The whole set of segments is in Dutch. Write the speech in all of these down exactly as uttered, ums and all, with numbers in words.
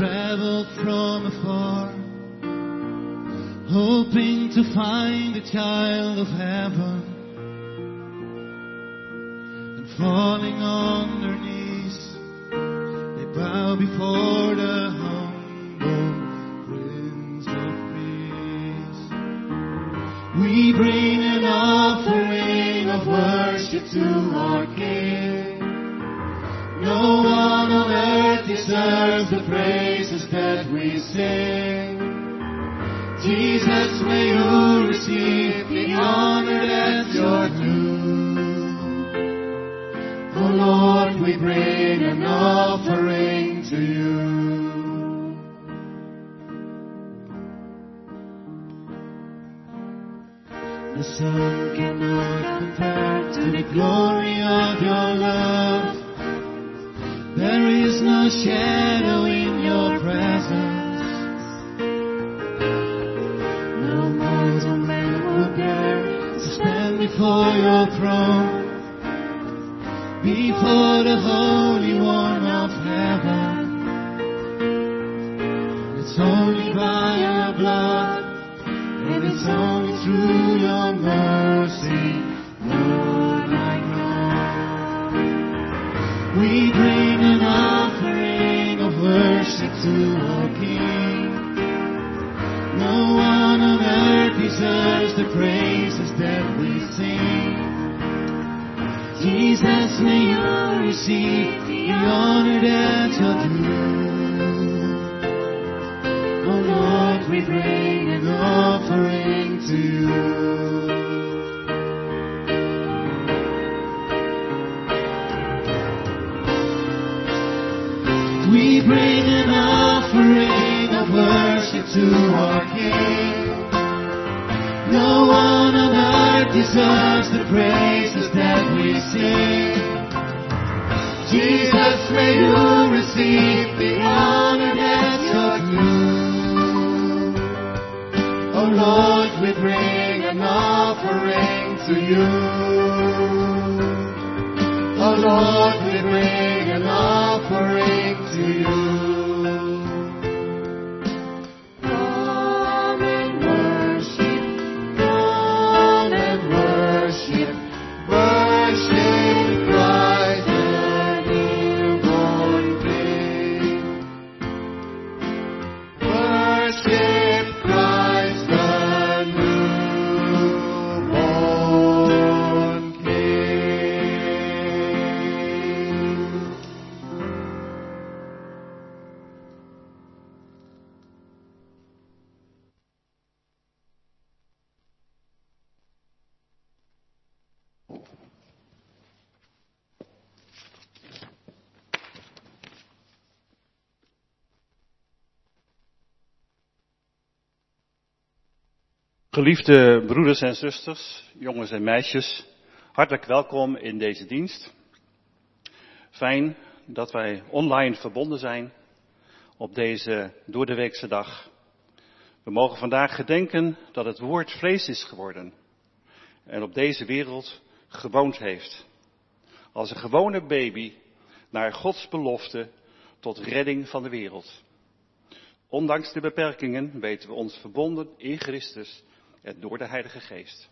traveled from afar, hoping to find the child of heaven, and falling on their knees, they bow before the humble Prince of Peace. We bring an offering of worship to our King. No one on earth deserves the praises that we sing. Jesus, may you receive the honor that's your due. Oh Lord, we bring an offering to you. The sun cannot compare to the glory of your love. There is no shadow in your presence. No mortal man will dare to stand before your throne, before the Holy One of heaven. It's only by your blood, and it's only through your mercy, Lord, I come. We bring an offering of worship to our King. No one on earth deserves the praises that we sing. Jesus, may you receive the honor that's your due. Oh Lord, we bring an offering to you. We bring an offering of worship to our King. No one on earth deserves the praises that we sing. Jesus, may you receive the honor that's your due. Oh Lord, we bring an offering to you. Oh Lord, we bring an offering to you. Come and worship, come and worship, worship Christ the newborn King. Worship Christ the newborn King. Geliefde broeders en zusters, jongens en meisjes, hartelijk welkom in deze dienst. Fijn dat wij online verbonden zijn op deze doordeweekse dag. We mogen vandaag gedenken dat het woord vlees is geworden en op deze wereld gewoond heeft. Als een gewone baby naar Gods belofte tot redding van de wereld. Ondanks de beperkingen weten we ons verbonden in Christus en door de Heilige Geest.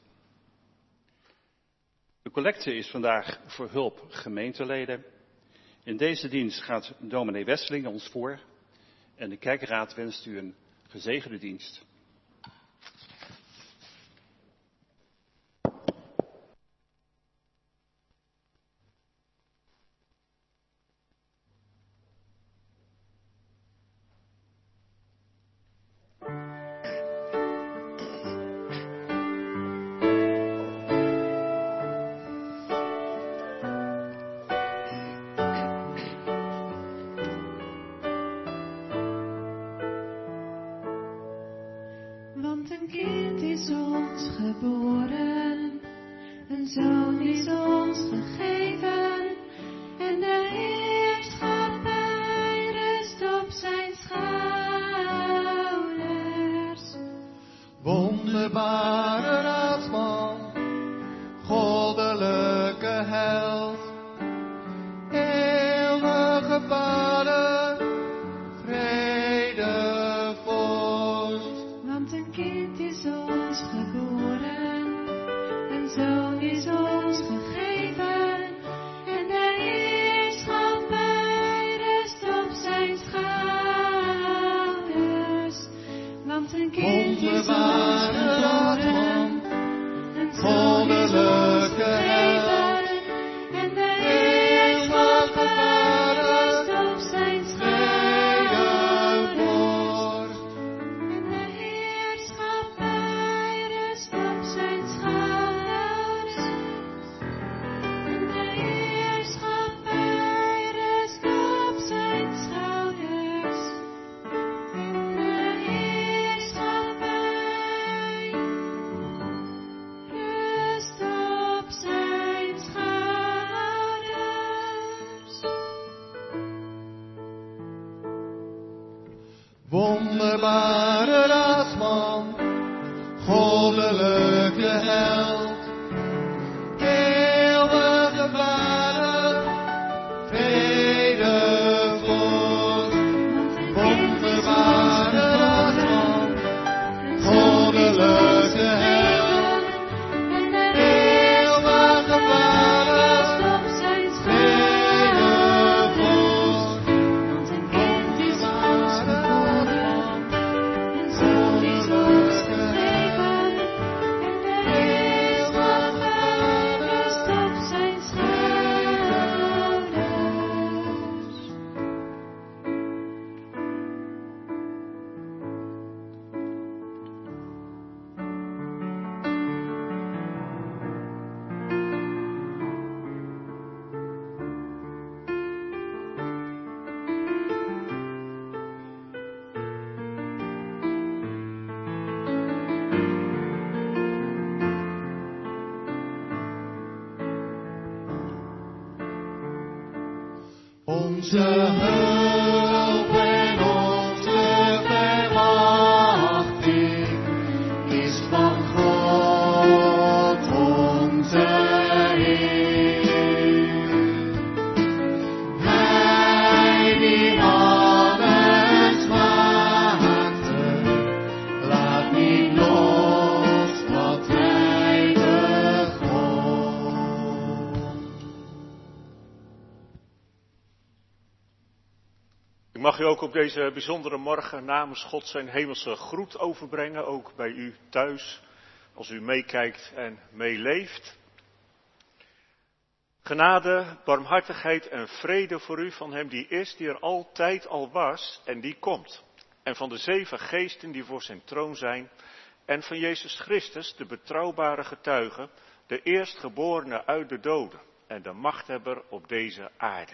De collecte is vandaag voor hulp gemeenteleden. In deze dienst gaat dominee Wesseling ons voor en de kerkraad wenst u een gezegende dienst. Want een kind is ons geboren, een zoon is ons gegeven, en de heerschappij rust op zijn schouders. Wonderbare raadsman, goddelijke held, eeuwige Vader, vrede. Onze hulp en onze verwachting is van God onze Heer. Hij die alles maakte, laat niet los wat hij begon. Ik mag u ook op deze bijzondere morgen namens God zijn hemelse groet overbrengen, ook bij u thuis, als u meekijkt en meeleeft. Genade, barmhartigheid en vrede voor u van hem die is, die er altijd al was en die komt. En van de zeven geesten die voor zijn troon zijn. En van Jezus Christus, de betrouwbare getuige, de eerstgeborene uit de doden en de machthebber op deze aarde.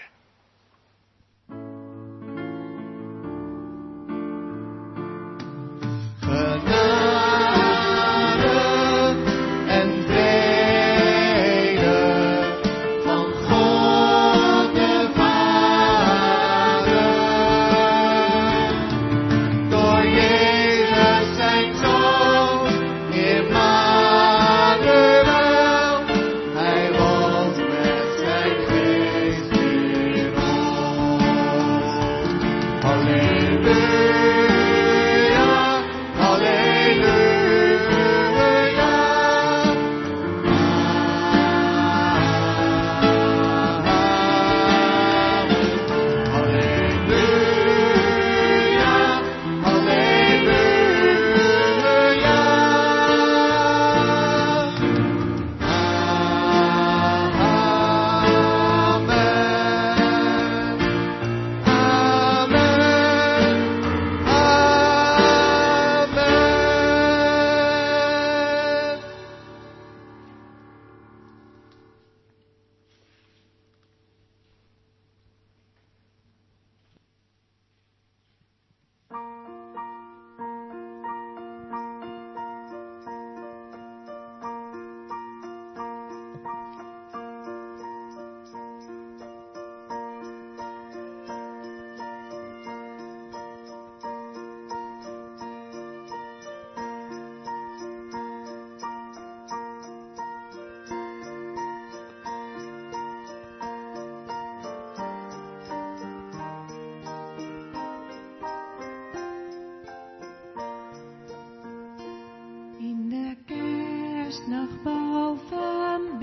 Nacht boven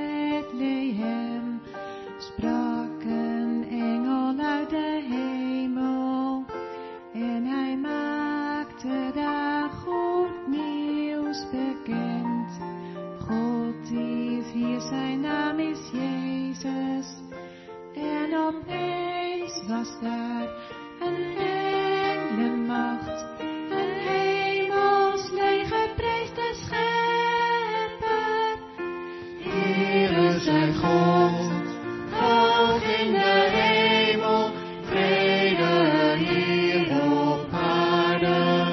Bethlehem sprak een engel uit de hemel en hij maakte daar goed nieuws bekend. God is hier, zijn naam is Jezus en opeens was daar een engelenmacht, een hemels leger prees de Schepper. Heere zij God, hoog in de hemel, vrede hier op aarde.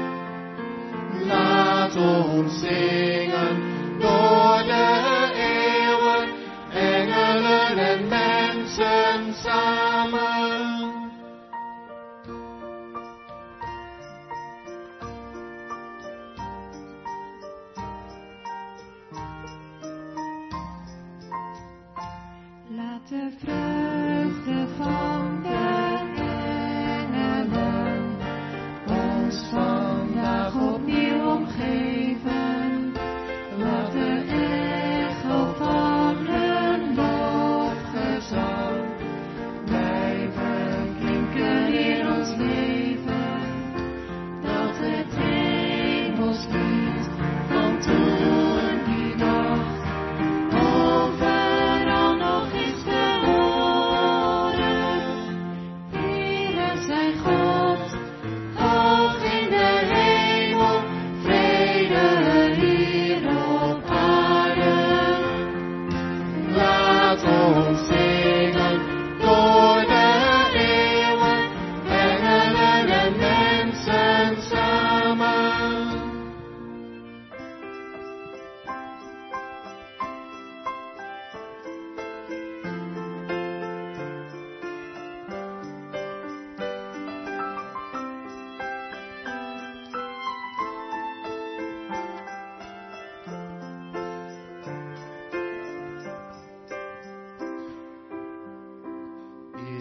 Laat ons zingen door de eeuwen, engelen en mensen samen. Laat de vreugde van de engelen ons vandaag opnieuw omgeven. Laat de echo van hun lofgezang blijven klinken in ons leven. Dat het hemelslied van toen die nacht overal nog is te horen.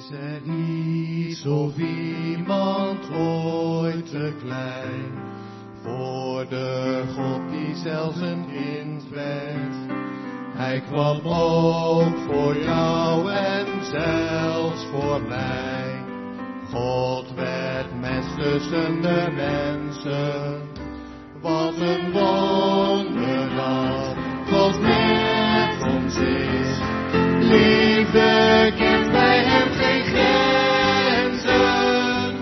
Is er iets of iemand ooit te klein voor de God die zelfs een kind werd? Hij kwam ook voor jou en zelfs voor mij. God werd mens tussen de mensen. Wat een wonder dat God met ons is. Liefde kent bij hem geen grenzen.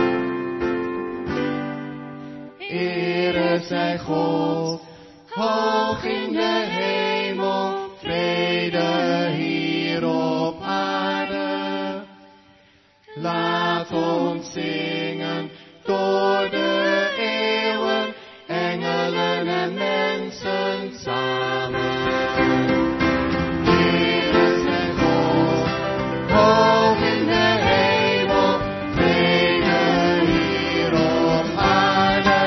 Ere zij God, hoog in de hemel, vrede hier op aarde. Laat ons zingen door de eeuwen, engelen en mensen samen. Heere zij God, hoog in de hemel, vrede hier op aarde.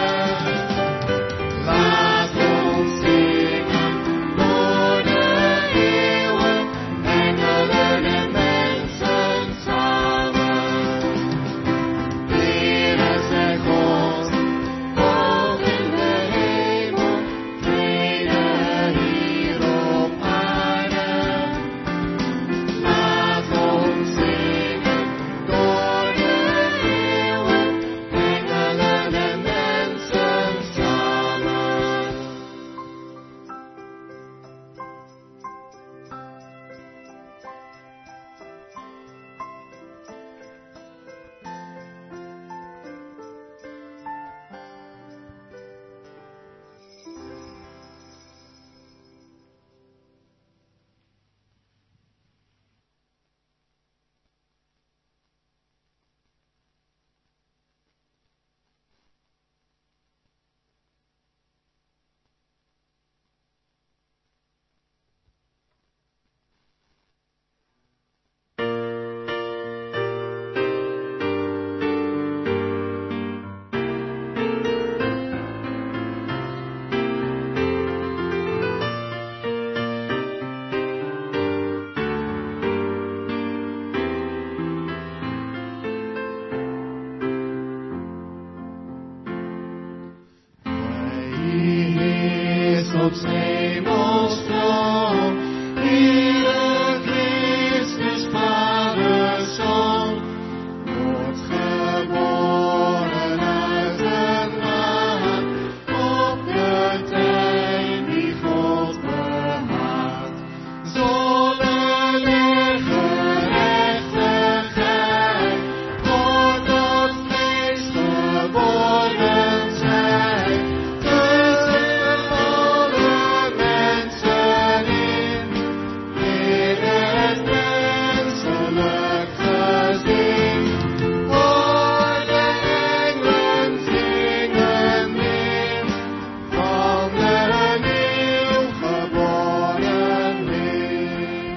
Laat ons zingen door de eeuwen, engelen en mensen samen. Heere zij God, hoog in de hemel, vrede hier op aarde. Laat ons zingen door de eeuwen, engelen en mensen samen. Hij is op 's hemels troon, Heere Christus, Vaders Zoon, wordt geboren uit de maagd, op de tijd die God behaagt. Zonnelige gerechtigheid, wordt tot vlees geworden zijn. Tussen alle mensen in, in het menselijk gezin. Hoor de engelen zingen weer, van de nieuw geboren Heer.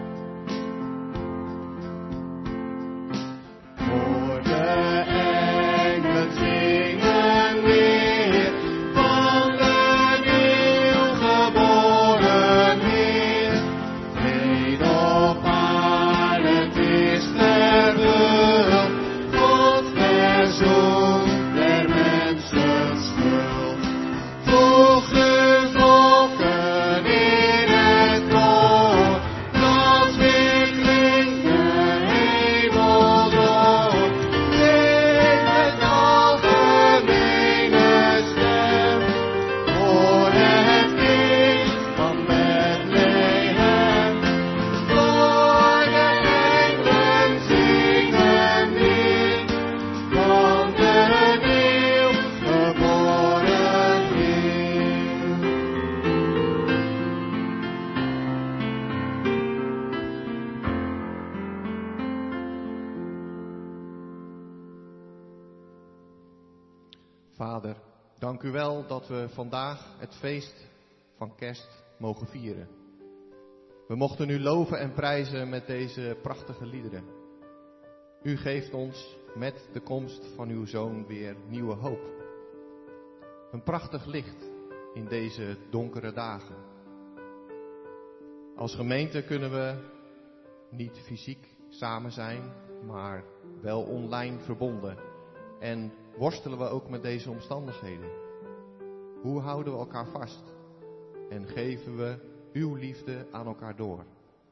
Hoor de engelen zingen weer, van de nieuw geboren Heer. Vrede op aarde, het is vervuld, God verzoent der mensen schuld. Voeg de volken in het koor, dat weer klinkt de hemel door. Zing met algemene stem, hoor het kind van Bethlehem. Hoor de engelen zingen weer, van de nieuw geboren Heer. Vader, dank u wel dat we vandaag het feest van kerst mogen vieren. We mochten u loven en prijzen met deze prachtige liederen. U geeft ons met de komst van uw Zoon weer nieuwe hoop. Een prachtig licht in deze donkere dagen. Als gemeente kunnen we niet fysiek samen zijn, maar wel online verbonden. En worstelen we ook met deze omstandigheden? Hoe houden we elkaar vast? En geven we uw liefde aan elkaar door?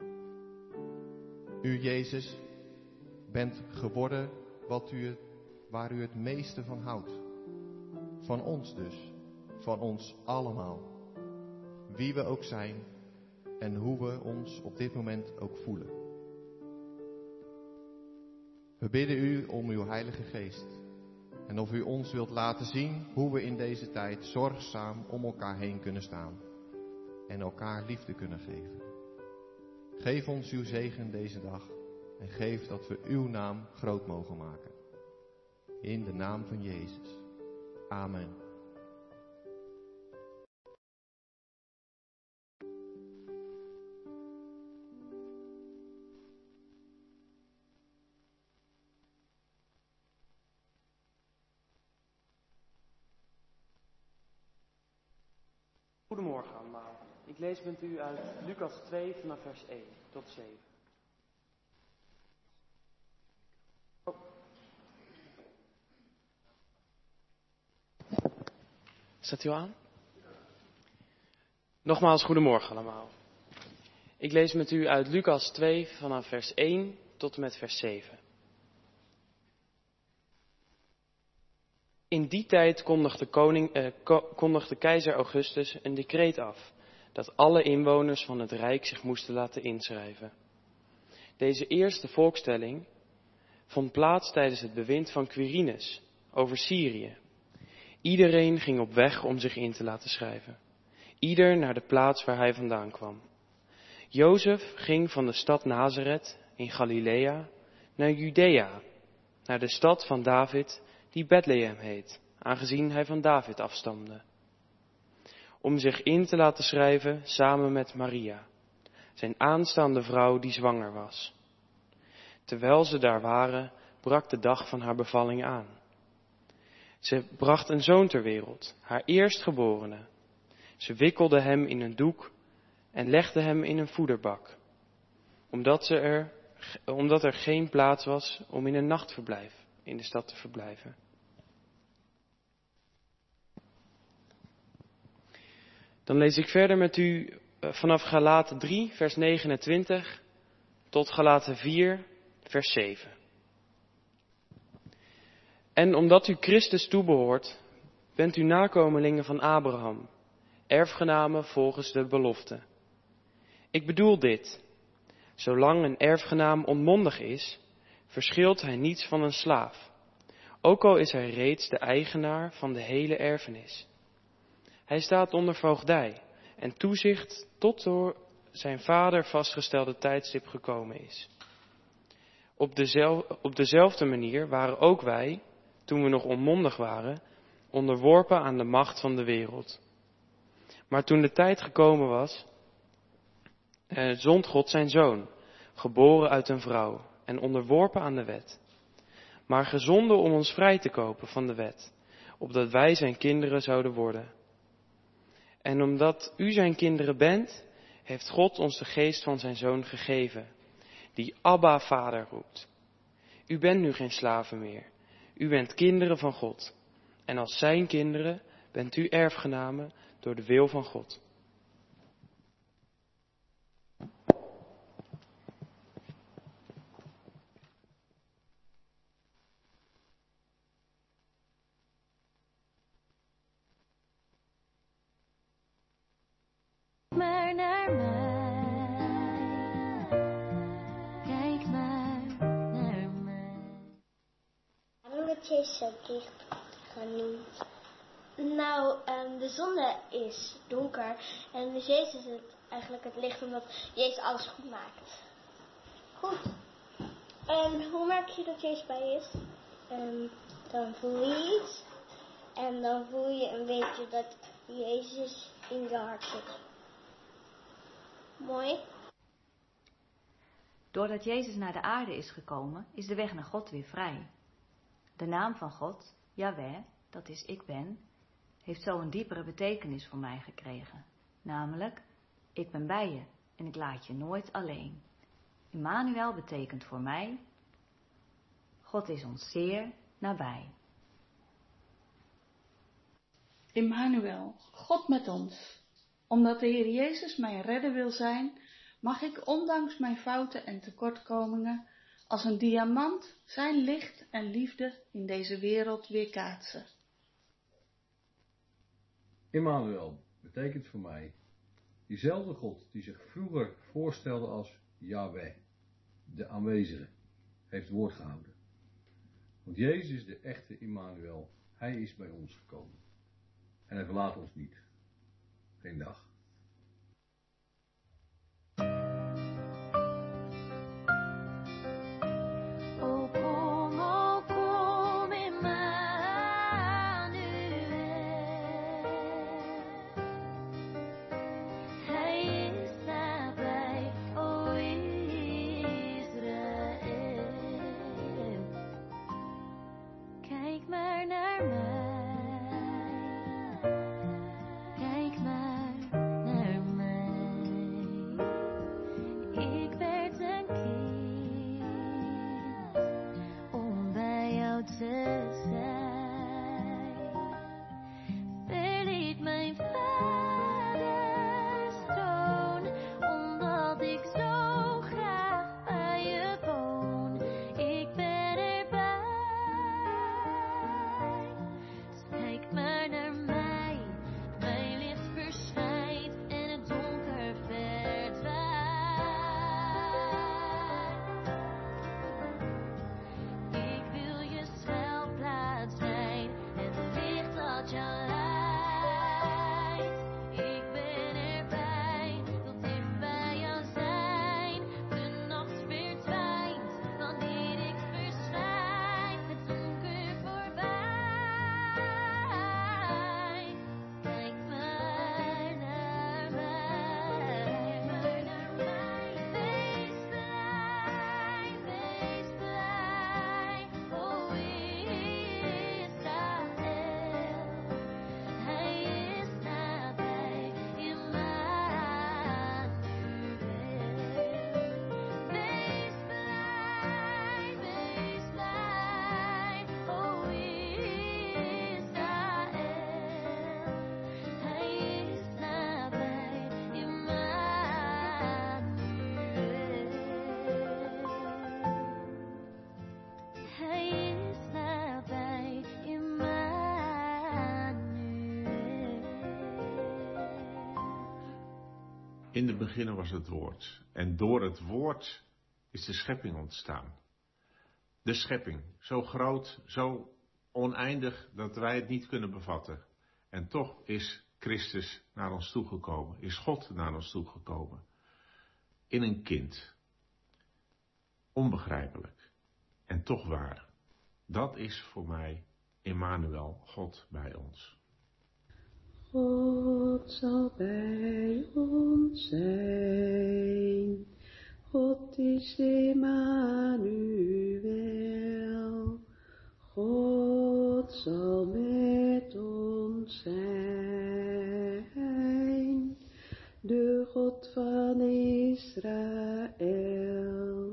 U, Jezus, bent geworden wat u, waar u het meeste van houdt. Van ons dus. Van ons allemaal. Wie we ook zijn en hoe we ons op dit moment ook voelen. We bidden u om uw Heilige Geest. En of u ons wilt laten zien hoe we in deze tijd zorgzaam om elkaar heen kunnen staan. En elkaar liefde kunnen geven. Geef ons uw zegen deze dag. En geef dat we uw naam groot mogen maken. In de naam van Jezus. Amen. Goedemorgen allemaal. Ik lees met u uit Lucas twee vanaf vers één tot zeven. Oh. Staat u al aan? Nogmaals goedemorgen allemaal. Ik lees met u uit Lucas twee vanaf vers één tot en met vers zeven. In die tijd kondigde, koning, eh, ko- kondigde keizer Augustus een decreet af dat alle inwoners van het Rijk zich moesten laten inschrijven. Deze eerste volkstelling vond plaats tijdens het bewind van Quirinus over Syrië. Iedereen ging op weg om zich in te laten schrijven. Ieder naar de plaats waar hij vandaan kwam. Jozef ging van de stad Nazareth in Galilea naar Judea, naar de stad van David die Bethlehem heet, aangezien hij van David afstamde. Om zich in te laten schrijven samen met Maria, zijn aanstaande vrouw die zwanger was. Terwijl ze daar waren, brak de dag van haar bevalling aan. Ze bracht een zoon ter wereld, haar eerstgeborene. Ze wikkelde hem in een doek en legde hem in een voederbak, omdat, ze er, omdat er geen plaats was om in een nachtverblijf in de stad te verblijven. Dan lees ik verder met u vanaf Galaten drie, vers negenentwintig tot Galaten vier, vers zeven. En omdat u Christus toebehoort, bent u nakomelingen van Abraham, erfgenamen volgens de belofte. Ik bedoel dit, zolang een erfgenaam onmondig is, verschilt hij niets van een slaaf, ook al is hij reeds de eigenaar van de hele erfenis. Hij staat onder voogdij en toezicht tot door zijn vader vastgestelde tijdstip gekomen is. Op, dezel, op dezelfde manier waren ook wij, toen we nog onmondig waren, onderworpen aan de macht van de wereld. Maar toen de tijd gekomen was, eh, zond God zijn zoon, geboren uit een vrouw en onderworpen aan de wet. Maar gezonden om ons vrij te kopen van de wet, opdat wij zijn kinderen zouden worden. En omdat u zijn kinderen bent, heeft God ons de geest van zijn zoon gegeven, die Abba, Vader roept. U bent nu geen slaven meer, u bent kinderen van God. En als zijn kinderen bent u erfgenamen door de wil van God. Maar naar mij, kijk maar naar mij. Waarom wordt Jezus zo licht genoemd? Nou, um, de zon is donker en dus Jezus is het eigenlijk het licht omdat Jezus alles goed maakt. Goed. En hoe merk je dat Jezus bij je is? Um, dan voel je iets en dan voel je een beetje dat Jezus in je hart zit. Mooi. Doordat Jezus naar de aarde is gekomen, is de weg naar God weer vrij. De naam van God, Jahweh, dat is ik ben, heeft zo een diepere betekenis voor mij gekregen. Namelijk, ik ben bij je en ik laat je nooit alleen. Immanuel betekent voor mij, God is ons zeer nabij. Immanuel, God met ons. Omdat de Heer Jezus mijn redder wil zijn, mag ik ondanks mijn fouten en tekortkomingen als een diamant zijn licht en liefde in deze wereld weerkaatsen. Immanuel betekent voor mij diezelfde God die zich vroeger voorstelde als Yahweh, de aanwezige, heeft woord gehouden. Want Jezus is de echte Immanuel. Hij is bij ons gekomen. En hij verlaat ons niet. Geen dag. In het begin was het woord. En door het woord is de schepping ontstaan. De schepping, zo groot, zo oneindig dat wij het niet kunnen bevatten. En toch is Christus naar ons toegekomen, is God naar ons toegekomen. In een kind. Onbegrijpelijk. En toch waar. Dat is voor mij Immanuel, God bij ons. God zal bij ons zijn. God is Immanuel. God zal met ons zijn. De God van Israël.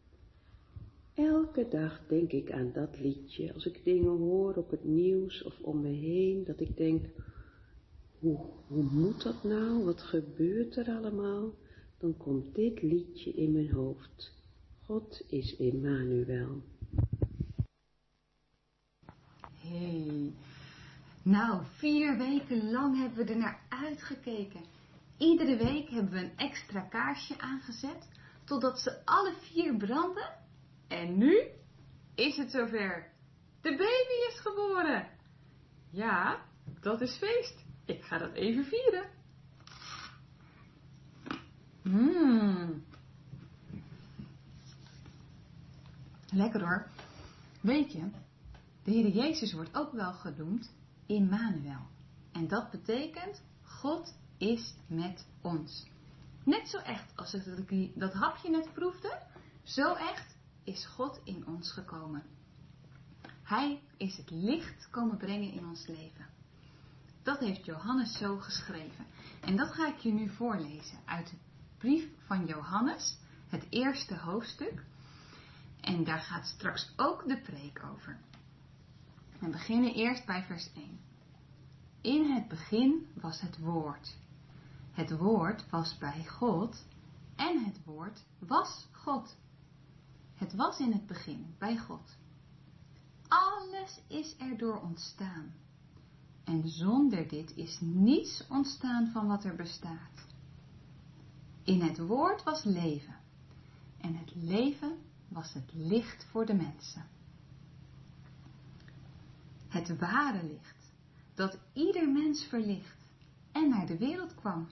Elke dag denk ik aan dat liedje. Als ik dingen hoor op het nieuws of om me heen, dat ik denk, hoe, hoe moet dat nou? Wat gebeurt er allemaal? Dan komt dit liedje in mijn hoofd. God is Immanuel. Hey, nou, vier weken lang hebben we er naar uitgekeken. Iedere week hebben we een extra kaarsje aangezet, totdat ze alle vier branden. En nu is het zover. De baby is geboren. Ja, dat is feest. Ik ga dat even vieren. Mmm. Lekker hoor. Weet je, de Heer Jezus wordt ook wel genoemd Immanuel. En dat betekent, God is met ons. Net zo echt als ik dat hapje net proefde, zo echt is God in ons gekomen. Hij is het licht komen brengen in ons leven. Dat heeft Johannes zo geschreven. En dat ga ik je nu voorlezen uit de brief van Johannes. het eerste hoofdstuk. En daar gaat straks ook de preek over. We beginnen eerst bij vers één. In het begin was het woord. Het woord was bij God en het woord was God. Het was in het begin bij God. Alles is erdoor ontstaan. En zonder dit is niets ontstaan van wat er bestaat. In het woord was leven. En het leven was het licht voor de mensen. Het ware licht, dat ieder mens verlicht en naar de wereld kwam.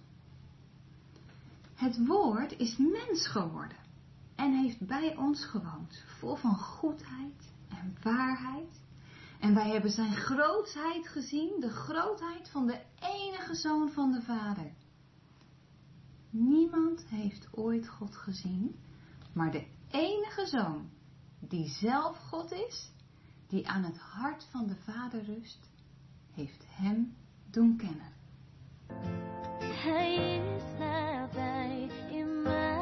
Het woord is mens geworden en heeft bij ons gewoond, vol van goedheid en waarheid. En wij hebben zijn grootheid gezien, de grootheid van de enige Zoon van de Vader. Niemand heeft ooit God gezien, maar de enige Zoon, die zelf God is, die aan het hart van de Vader rust, heeft hem doen kennen. Hij is nabij, Immanuel.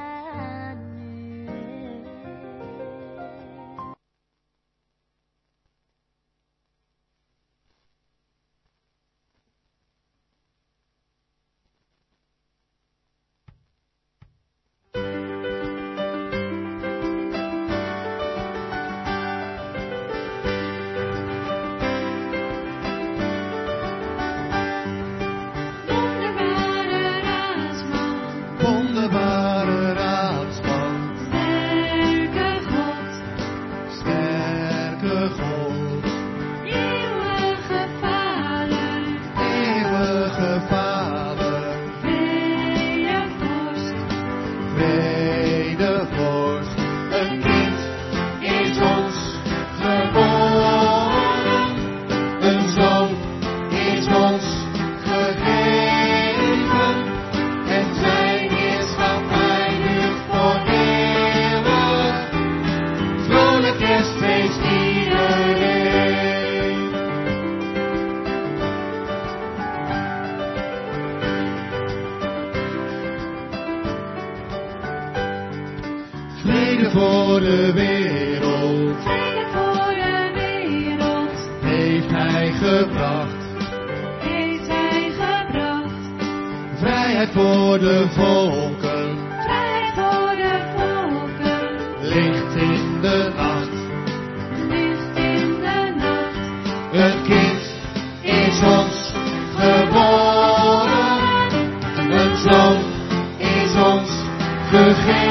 Vrede voor de wereld, Vrede voor de wereld, heeft Hij gebracht. heeft Hij gebracht. Vrijheid voor de volken, Vrijheid voor de volken, licht in de nacht. licht in de nacht. Een kind is ons geboren, een zoon is ons gegeven.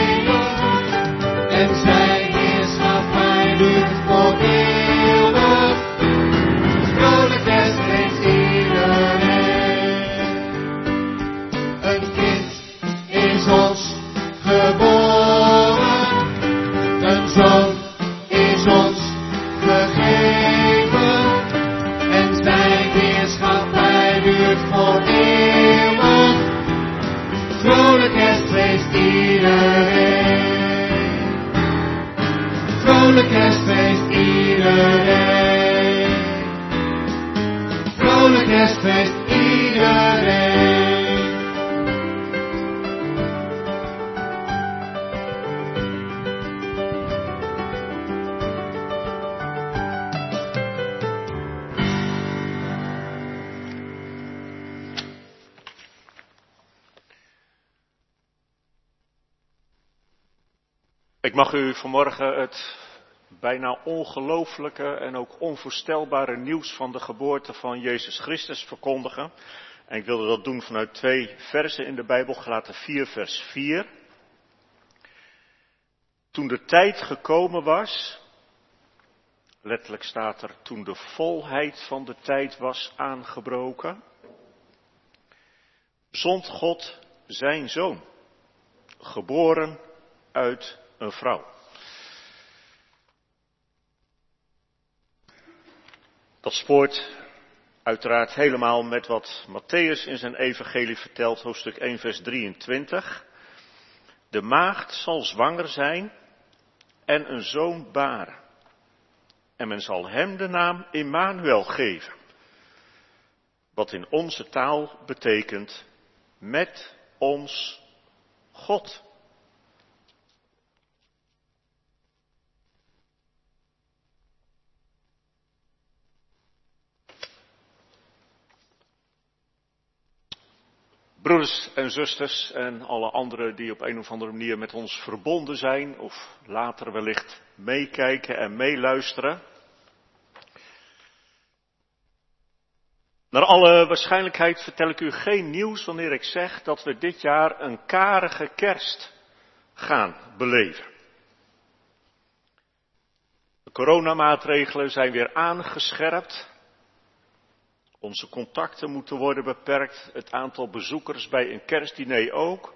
En zijn heerschappij duurt voor eeuwig. Vrolijk kerstfeest iedereen. Een kind is ons geboren, een zoon is ons gegeven. En zijn heerschappij duurt voor eeuwig. Vrolijk kerstfeest iedereen. Vrolijk kerstfeest iedereen. Vrolijk kerstfeest iedereen. Ik mag u vanmorgen het bijna ongelooflijke en ook onvoorstelbare nieuws van de geboorte van Jezus Christus verkondigen. En ik wilde dat doen vanuit twee versen in de Bijbel, Galaten vier vers vier. Toen de tijd gekomen was, letterlijk staat er, toen de volheid van de tijd was aangebroken, zond God zijn Zoon, geboren uit een vrouw. Dat spoort uiteraard helemaal met wat Mattheüs in zijn evangelie vertelt, hoofdstuk één vers drieëntwintig. De maagd zal zwanger zijn en een zoon baren. En men zal hem de naam Immanuel geven. Wat in onze taal betekent, met ons God. Broeders en zusters en alle anderen die op een of andere manier met ons verbonden zijn of later wellicht meekijken en meeluisteren. Naar alle waarschijnlijkheid vertel ik u geen nieuws wanneer ik zeg dat we dit jaar een karige kerst gaan beleven. De coronamaatregelen zijn weer aangescherpt. Onze contacten moeten worden beperkt, het aantal bezoekers bij een kerstdiner ook.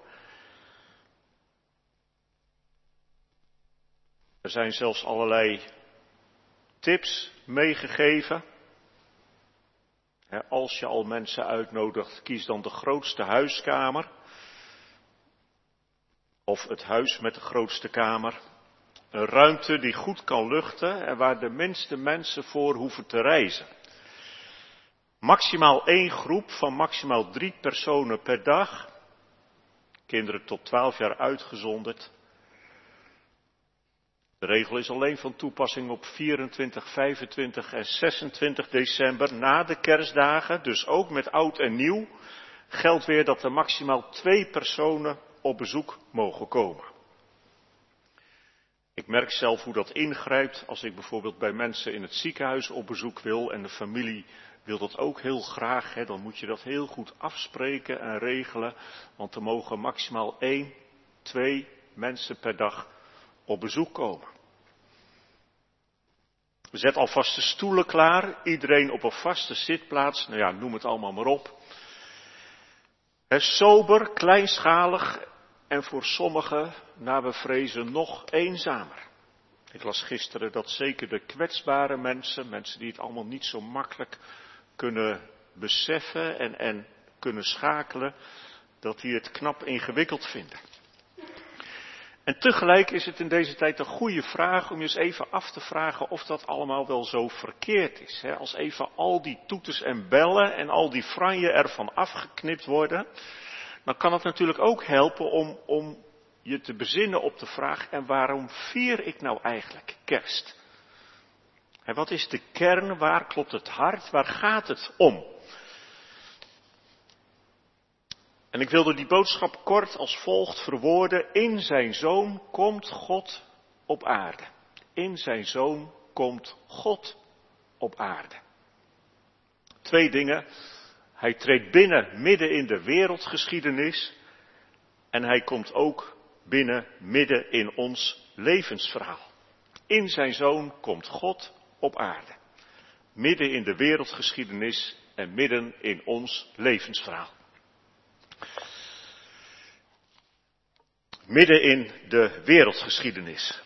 Er zijn zelfs allerlei tips meegegeven. Als je al mensen uitnodigt, kies dan de grootste huiskamer. Of het huis met de grootste kamer. Een ruimte die goed kan luchten en waar de minste mensen voor hoeven te reizen. Maximaal één groep van maximaal drie personen per dag. Kinderen tot twaalf jaar uitgezonderd. De regel is alleen van toepassing op vierentwintig, vijfentwintig en zesentwintig december na de kerstdagen. Dus ook met oud en nieuw geldt weer dat er maximaal twee personen op bezoek mogen komen. Ik merk zelf hoe dat ingrijpt als ik bijvoorbeeld bij mensen in het ziekenhuis op bezoek wil en de familie wil dat ook heel graag. Hè, dan moet je dat heel goed afspreken en regelen, want er mogen maximaal één, twee mensen per dag op bezoek komen. We zetten alvast de stoelen klaar, iedereen op een vaste zitplaats, nou ja, noem het allemaal maar op. He, sober, kleinschalig en voor sommigen, naar we vrezen, nog eenzamer. Ik las gisteren dat zeker de kwetsbare mensen, mensen die het allemaal niet zo makkelijk kunnen beseffen en, en kunnen schakelen, dat die het knap ingewikkeld vinden. En tegelijk is het in deze tijd een goede vraag om je eens even af te vragen of dat allemaal wel zo verkeerd is. Hè? Als even al die toeters en bellen en al die franje ervan afgeknipt worden, dan kan het natuurlijk ook helpen om, om je te bezinnen op de vraag, en waarom vier ik nou eigenlijk kerst? En wat is de kern, waar klopt het hart, waar gaat het om? En ik wilde die boodschap kort als volgt verwoorden. In zijn Zoon komt God op aarde. In zijn Zoon komt God op aarde. Twee dingen. Hij treedt binnen midden in de wereldgeschiedenis. En hij komt ook binnen midden in ons levensverhaal. In zijn Zoon komt God op aarde. Midden in de wereldgeschiedenis en midden in ons levensverhaal. Midden in de wereldgeschiedenis.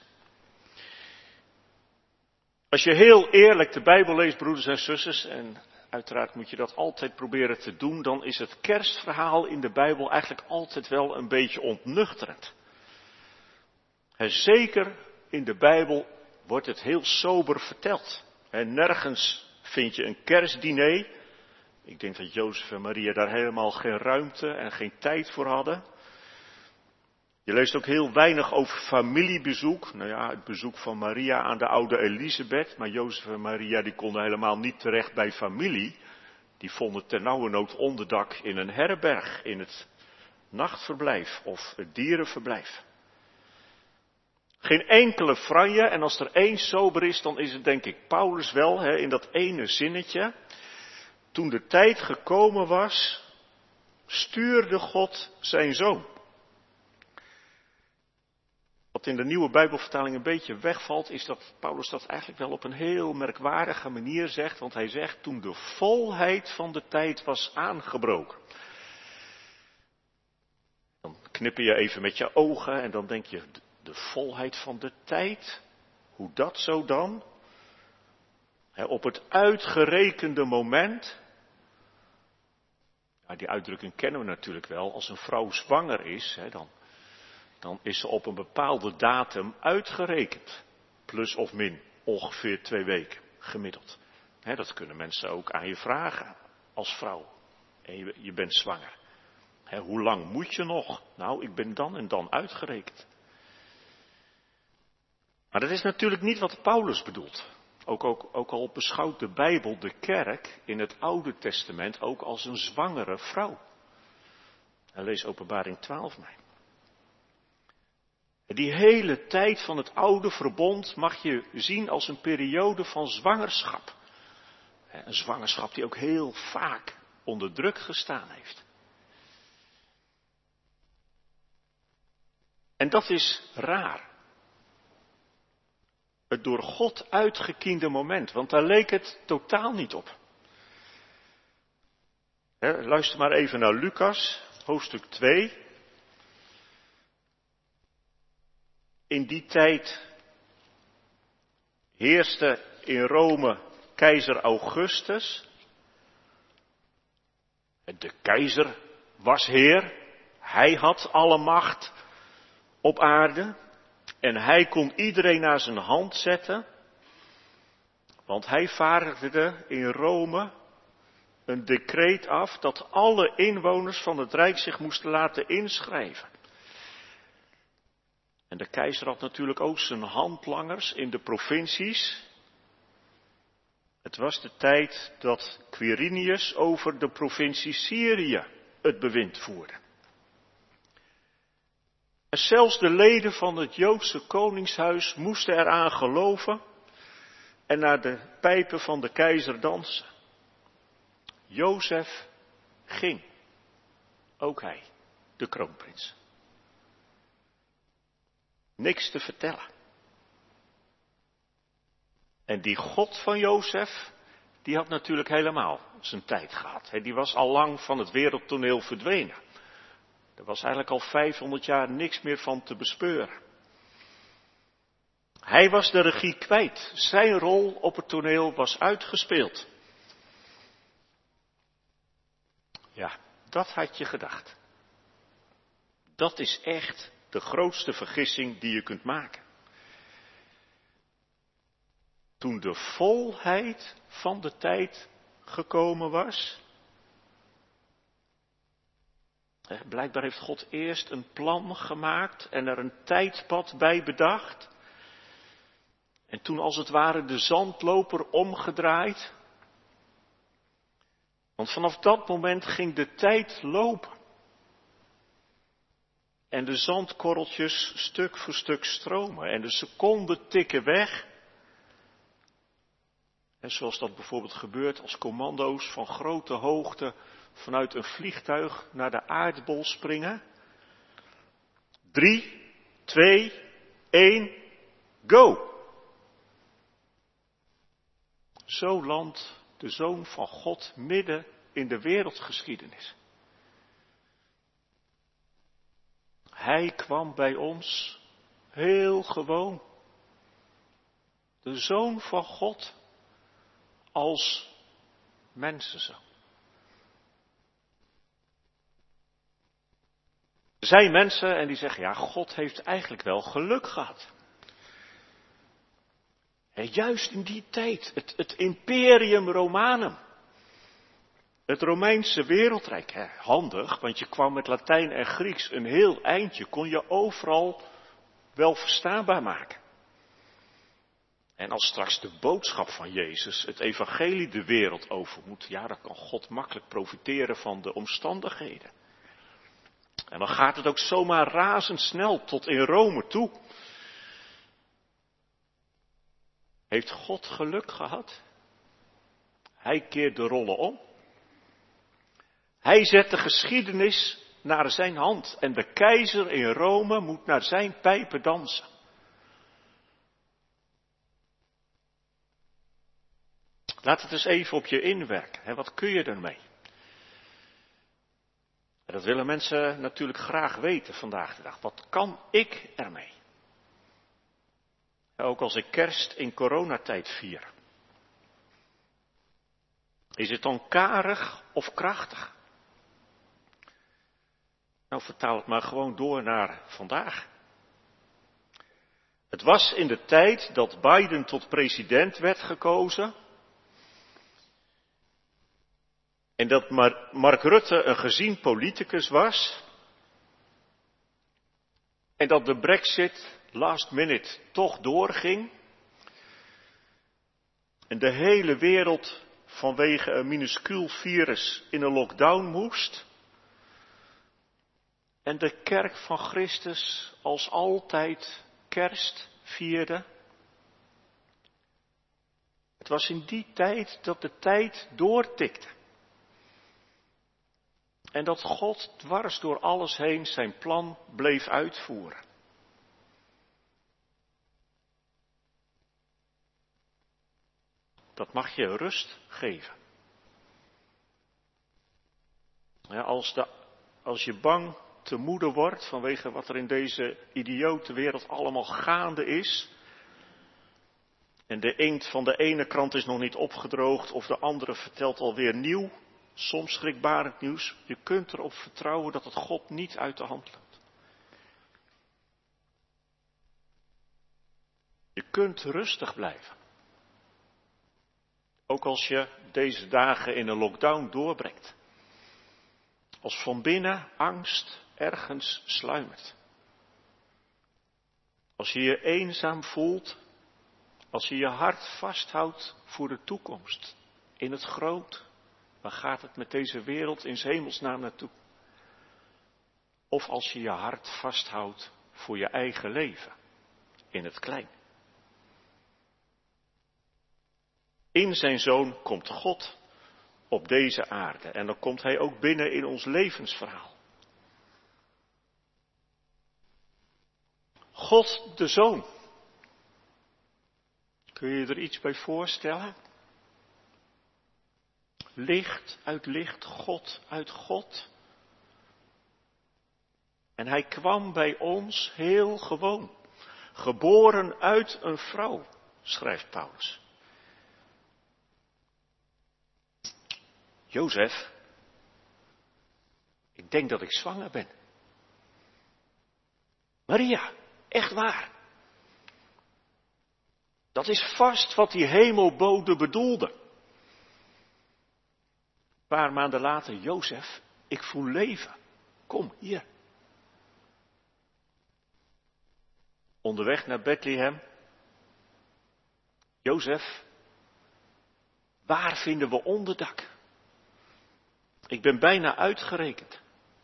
Als je heel eerlijk de Bijbel leest, broeders en zusters, en uiteraard moet je dat altijd proberen te doen, dan is het kerstverhaal in de Bijbel eigenlijk altijd wel een beetje ontnuchterend. En zeker in de Bijbel wordt het heel sober verteld. En nergens vind je een kerstdiner. Ik denk dat Jozef en Maria daar helemaal geen ruimte en geen tijd voor hadden. Je leest ook heel weinig over familiebezoek. Nou ja, het bezoek van Maria aan de oude Elisabeth. Maar Jozef en Maria die konden helemaal niet terecht bij familie. Die vonden ternauwernood onderdak in een herberg, in het nachtverblijf of het dierenverblijf. Geen enkele franje, en als er één sober is, dan is het denk ik Paulus wel, hè, in dat ene zinnetje. Toen de tijd gekomen was, stuurde God zijn Zoon. Wat in de nieuwe Bijbelvertaling een beetje wegvalt, is dat Paulus dat eigenlijk wel op een heel merkwaardige manier zegt. Want hij zegt, toen de volheid van de tijd was aangebroken. Dan knipper je even met je ogen en dan denk je, de volheid van de tijd? Hoe dat zo dan? He, op het uitgerekende moment. Ja, die uitdrukking kennen we natuurlijk wel. Als een vrouw zwanger is, he, dan, dan is ze op een bepaalde datum uitgerekend. Plus of min ongeveer twee weken gemiddeld. He, dat kunnen mensen ook aan je vragen als vrouw. En je, je bent zwanger. He, hoe lang moet je nog? Nou, ik ben dan en dan uitgerekend. Maar dat is natuurlijk niet wat Paulus bedoelt. Ook, ook, ook al beschouwt de Bijbel de kerk in het Oude Testament ook als een zwangere vrouw. En lees Openbaring twaalf mee. Die hele tijd van het oude verbond mag je zien als een periode van zwangerschap. Een zwangerschap die ook heel vaak onder druk gestaan heeft. En dat is raar. Het door God uitgekiende moment, want daar leek het totaal niet op. Luister maar even naar Lucas, hoofdstuk twee. In die tijd heerste in Rome keizer Augustus. De keizer was heer. Hij had alle macht op aarde. En hij kon iedereen naar zijn hand zetten. Want hij vaardigde in Rome een decreet af dat alle inwoners van het rijk zich moesten laten inschrijven. En de keizer had natuurlijk ook zijn handlangers in de provincies. Het was de tijd dat Quirinius over de provincie Syrië het bewind voerde. En zelfs de leden van het Joodse koningshuis moesten eraan geloven en naar de pijpen van de keizer dansen. Jozef ging, ook hij, de kroonprins. Niks te vertellen. En die God van Jozef, die had natuurlijk helemaal zijn tijd gehad. Die was al lang van het wereldtoneel verdwenen. Er was eigenlijk al vijfhonderd jaar niks meer van te bespeuren. Hij was de regie kwijt. Zijn rol op het toneel was uitgespeeld. Ja, dat had je gedacht. Dat is echt de grootste vergissing die je kunt maken. Toen de volheid van de tijd gekomen was, blijkbaar heeft God eerst een plan gemaakt en er een tijdpad bij bedacht. En toen als het ware de zandloper omgedraaid. Want vanaf dat moment ging de tijd lopen. En de zandkorreltjes stuk voor stuk stromen. En de seconden tikken weg. En zoals dat bijvoorbeeld gebeurt als commando's van grote hoogte vanuit een vliegtuig naar de aardbol springen. Drie, twee, één, go! Zo landt de Zoon van God midden in de wereldgeschiedenis. Hij kwam bij ons heel gewoon. De Zoon van God als mensenzoon. Er zijn mensen en die zeggen, ja, God heeft eigenlijk wel geluk gehad. En juist in die tijd, het, het Imperium Romanum. Het Romeinse wereldrijk, hè, handig, want je kwam met Latijn en Grieks een heel eindje, kon je overal wel verstaanbaar maken. En als straks de boodschap van Jezus, het evangelie, de wereld over moet, ja, dan kan God makkelijk profiteren van de omstandigheden. En dan gaat het ook zomaar razendsnel tot in Rome toe. Heeft God geluk gehad? Hij keert de rollen om. Hij zet de geschiedenis naar zijn hand en de keizer in Rome moet naar zijn pijpen dansen. Laat het eens even op je inwerken. Hè? Wat kun je ermee? En dat willen mensen natuurlijk graag weten vandaag de dag. Wat kan ik ermee? Ook als ik kerst in coronatijd vier. Is het dan karig of krachtig? Nou, vertaal het maar gewoon door naar vandaag. Het was in de tijd dat Biden tot president werd gekozen. En dat Mark Rutte een gezien politicus was. En dat de Brexit last minute toch doorging. En de hele wereld vanwege een minuscuul virus in een lockdown moest. en de kerk van Christus als altijd kerst vierde. Het was in die tijd dat de tijd doortikte. En dat God dwars door alles heen zijn plan bleef uitvoeren. Dat mag je rust geven. Ja, als, de, als je bang te moede wordt vanwege wat er in deze idiote wereld allemaal gaande is. En de inkt van de ene krant is nog niet opgedroogd of de andere vertelt alweer nieuw, soms schrikbarend nieuws. Je kunt erop vertrouwen dat het God niet uit de hand loopt. Je kunt rustig blijven. Ook als je deze dagen in een lockdown doorbrengt. Als van binnen angst ergens sluimert. Als je je eenzaam voelt. Als je je hart vasthoudt voor de toekomst. In het groot. Waar gaat het met deze wereld in 's hemelsnaam naartoe? Of als je je hart vasthoudt voor je eigen leven. In het klein. In zijn Zoon komt God op deze aarde. En dan komt hij ook binnen in ons levensverhaal. God de Zoon. Kun je er iets bij voorstellen? Licht uit licht, God uit God. En hij kwam bij ons heel gewoon. Geboren uit een vrouw, schrijft Paulus. Jozef, ik denk dat ik zwanger ben. Maria, echt waar. Dat is vast wat die hemelbode bedoelde. Een paar maanden later, Jozef, ik voel leven. Kom, hier. Onderweg naar Bethlehem. Jozef, waar vinden we onderdak? Ik ben bijna uitgerekend.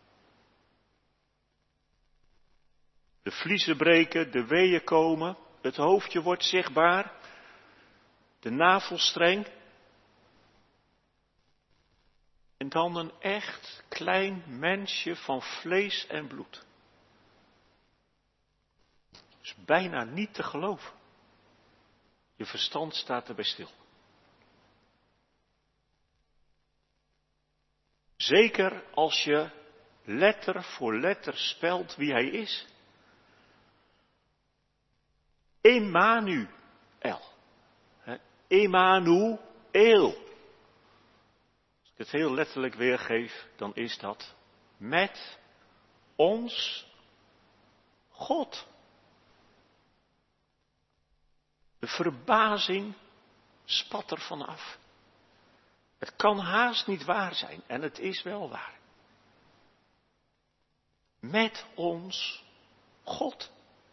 De vliezen breken, de weeën komen, het hoofdje wordt zichtbaar, de navelstreng. En dan een echt klein mensje van vlees en bloed. Dus bijna niet te geloven. Je verstand staat erbij stil. Zeker als je letter voor letter spelt wie hij is. Emmanuel. Emmanuel. Als ik het heel letterlijk weergeef, dan is dat met ons God. De verbazing spat er vanaf. Het kan haast niet waar zijn en het is wel waar. Met ons God.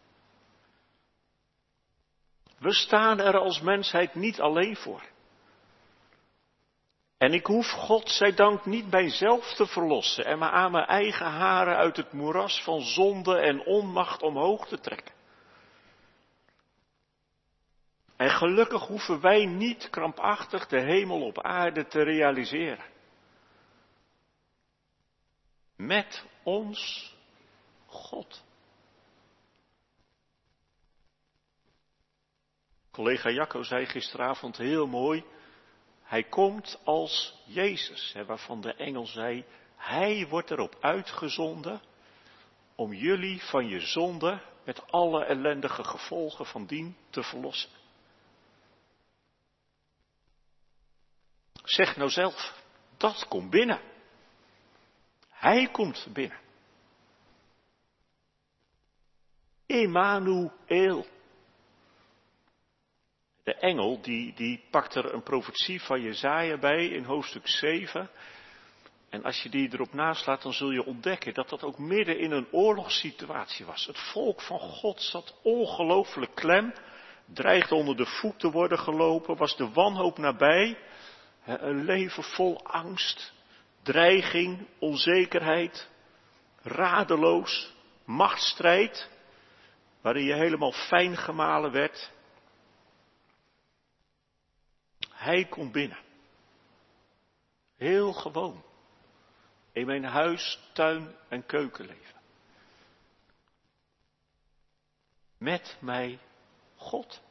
We staan er als mensheid niet alleen voor. En ik hoef God zij dank niet mijzelf te verlossen en me aan mijn eigen haren uit het moeras van zonde en onmacht omhoog te trekken. En gelukkig hoeven wij niet krampachtig de hemel op aarde te realiseren. Met ons God. Collega Jacco zei gisteravond heel mooi. Hij komt als Jezus, hè, waarvan de engel zei, hij wordt erop uitgezonden om jullie van je zonde met alle ellendige gevolgen van dien te verlossen. Zeg nou zelf, dat komt binnen. Hij komt binnen. Emmanuel. De engel die, die pakt er een profetie van Jesaja bij in hoofdstuk zeven. En als je die erop naslaat, dan zul je ontdekken dat dat ook midden in een oorlogssituatie was. Het volk van God zat ongelooflijk klem, dreigde onder de voet te worden gelopen, was de wanhoop nabij. Een leven vol angst, dreiging, onzekerheid. radeloos, machtsstrijd, waarin je helemaal fijn gemalen werd. Hij komt binnen. Heel gewoon. In mijn huis, tuin en keukenleven. Met mij God.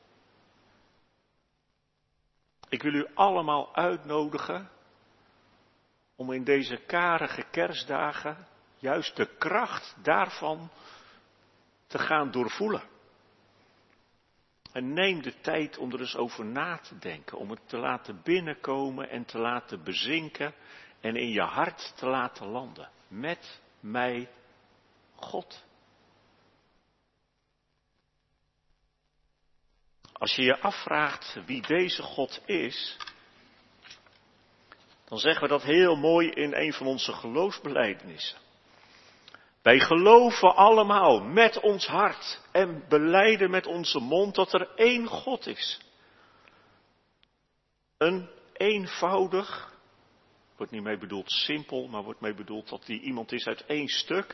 Ik wil u allemaal uitnodigen om in deze karige kerstdagen juist de kracht daarvan te gaan doorvoelen. En neem de tijd om er eens over na te denken, om het te laten binnenkomen en te laten bezinken en in je hart te laten landen. Met mij God. Als je je afvraagt wie deze God is, dan zeggen we dat heel mooi in een van onze geloofsbelijdenissen. Wij geloven allemaal met ons hart en belijden met onze mond dat er één God is. Een eenvoudig, wordt niet mee bedoeld simpel, maar wordt mee bedoeld dat die iemand is uit één stuk.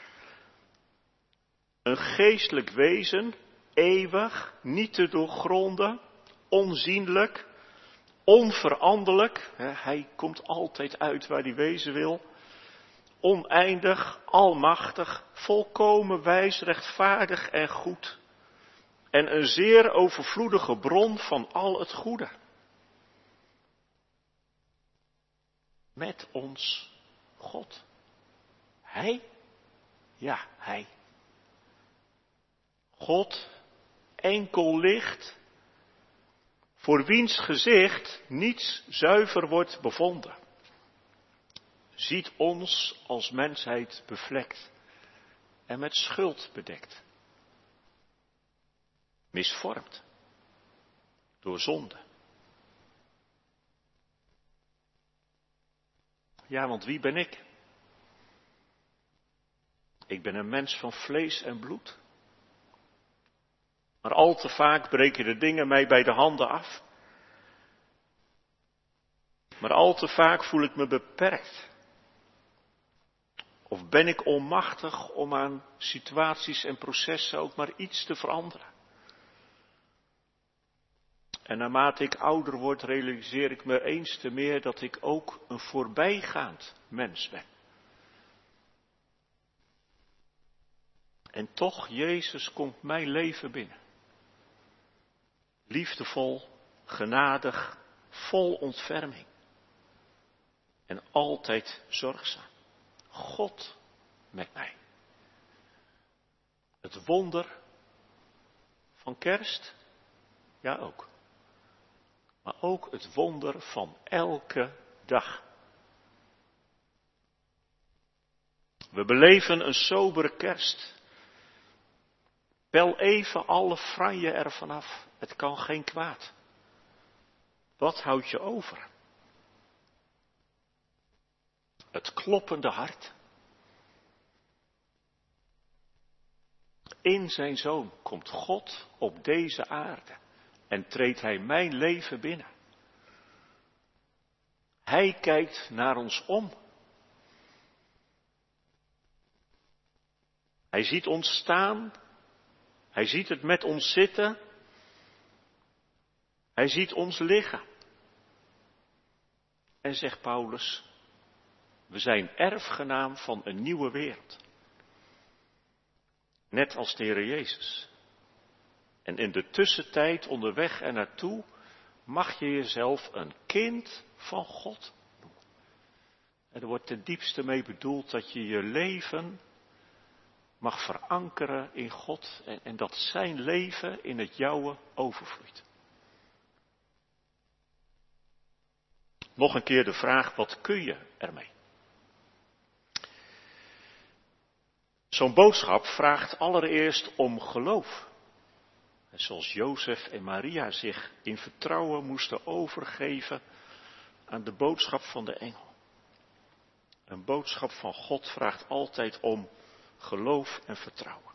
Een geestelijk wezen, eeuwig, niet te doorgronden, onzienlijk, onveranderlijk. Hij komt altijd uit waar hij wezen wil. Oneindig, almachtig, volkomen wijs, rechtvaardig en goed. En een zeer overvloedige bron van al het goede. Met ons God. Hij? Ja, hij. God, enkel licht, voor wiens gezicht niets zuiver wordt bevonden. Ziet ons als mensheid bevlekt en met schuld bedekt. Misvormd door zonde. Ja, want wie ben ik? Ik ben een mens van vlees en bloed. Maar al te vaak breken de dingen mij bij de handen af. Maar al te vaak voel ik me beperkt. Of ben ik onmachtig om aan situaties en processen ook maar iets te veranderen. En naarmate ik ouder word, realiseer ik me eens te meer dat ik ook een voorbijgaand mens ben. En toch, Jezus komt mijn leven binnen. Liefdevol, genadig, vol ontferming. En altijd zorgzaam. God met mij. Het wonder van kerst, ja ook. Maar ook het wonder van elke dag. We beleven een sobere kerst. Pel even alle franje ervan af. Het kan geen kwaad. Wat houdt je over? Het kloppende hart. In zijn Zoon komt God op deze aarde en treedt hij mijn leven binnen. Hij kijkt naar ons om. Hij ziet ons staan. Hij ziet het met ons zitten. Hij ziet ons liggen. En zegt Paulus, we zijn erfgenaam van een nieuwe wereld. Net als de Heer Jezus. En in de tussentijd onderweg en naartoe mag je jezelf een kind van God noemen. En er wordt ten diepste mee bedoeld dat je je leven mag verankeren in God en, en dat zijn leven in het jouwe overvloeit. Nog een keer de vraag, wat kun je ermee? Zo'n boodschap vraagt allereerst om geloof. En zoals Jozef en Maria zich in vertrouwen moesten overgeven aan de boodschap van de engel. Een boodschap van God vraagt altijd om geloof en vertrouwen.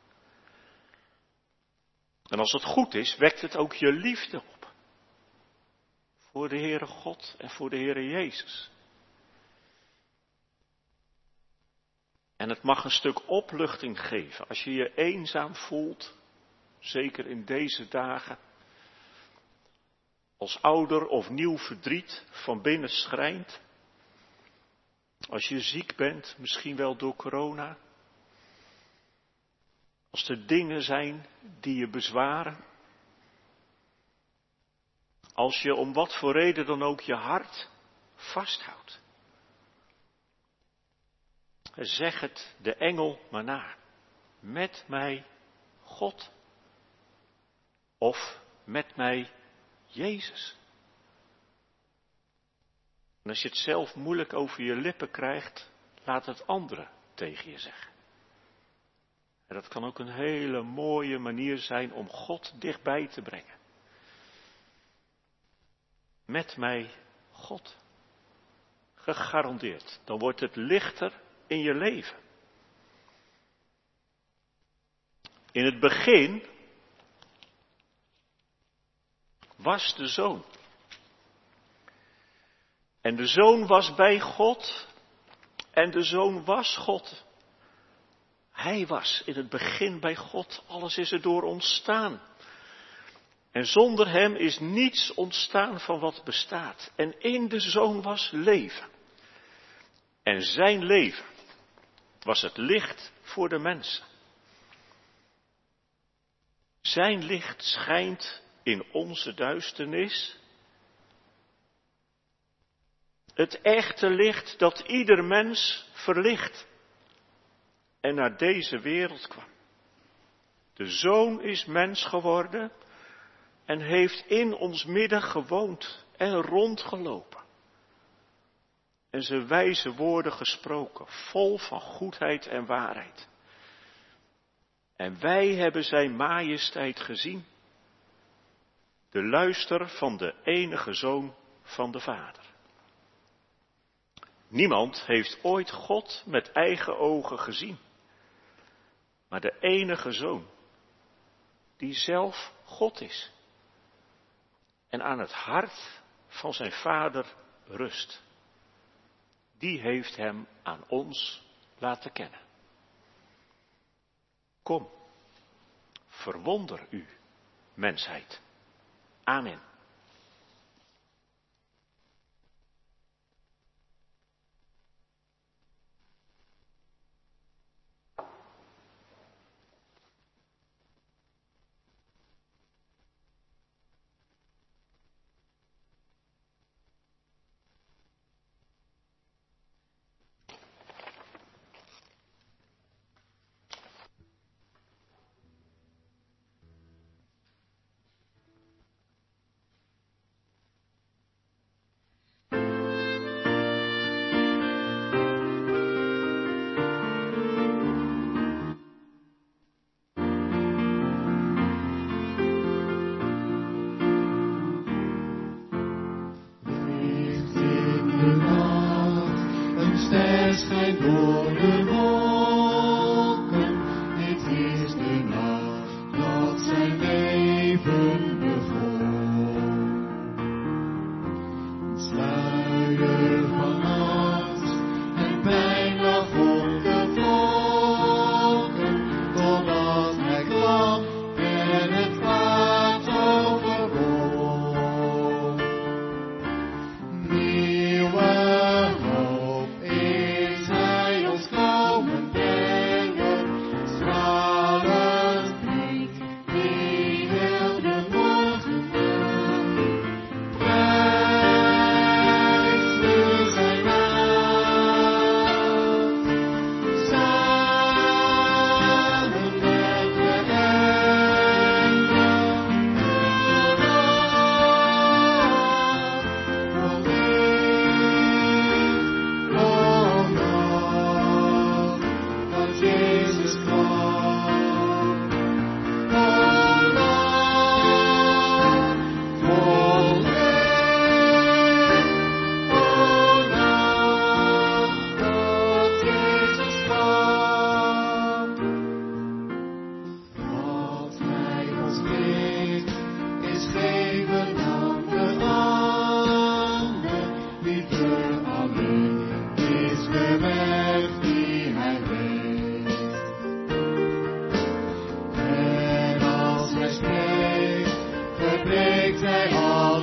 En als het goed is, wekt het ook je liefde op. Voor de Heere God en voor de Heere Jezus. En het mag een stuk opluchting geven als je je eenzaam voelt, zeker in deze dagen. Als ouder of nieuw verdriet van binnen schrijnt. Als je ziek bent, misschien wel door corona. Als er dingen zijn die je bezwaren. Als je om wat voor reden dan ook je hart vasthoudt. Zeg het de engel maar na. Met mij God. Of met mij Jezus. En als je het zelf moeilijk over je lippen krijgt, laat het anderen tegen je zeggen. En dat kan ook een hele mooie manier zijn om God dichtbij te brengen. Met mij God. Gegarandeerd. Dan wordt het lichter in je leven. In het begin was de Zoon. En de Zoon was bij God. En de Zoon was God. Hij was in het begin bij God. Alles is er door ontstaan. En zonder hem is niets ontstaan van wat bestaat. En in de Zoon was leven. En zijn leven was het licht voor de mensen. Zijn licht schijnt in onze duisternis. Het echte licht dat ieder mens verlicht. En naar deze wereld kwam. De Zoon is mens geworden en heeft in ons midden gewoond en rondgelopen. En zijn wijze woorden gesproken, vol van goedheid en waarheid. En wij hebben zijn majesteit gezien. De luister van de enige Zoon van de Vader. Niemand heeft ooit God met eigen ogen gezien. Maar de enige Zoon, die zelf God is. En aan het hart van zijn Vader rust. Die heeft hem aan ons laten kennen. Kom, verwonder u, mensheid. Amen.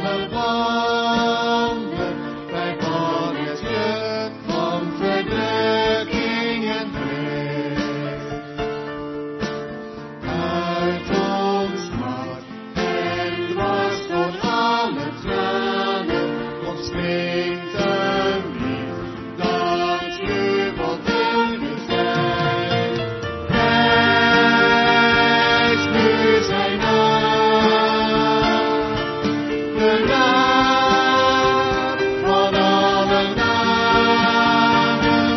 gebonden bij Gottes juk van verdrukking en vrees. Uit ons hart en dwars door alle tranen ontspringt een lied dat jubelt en bezwijkt. Prijs nu zijn naam, de naam van alle namen.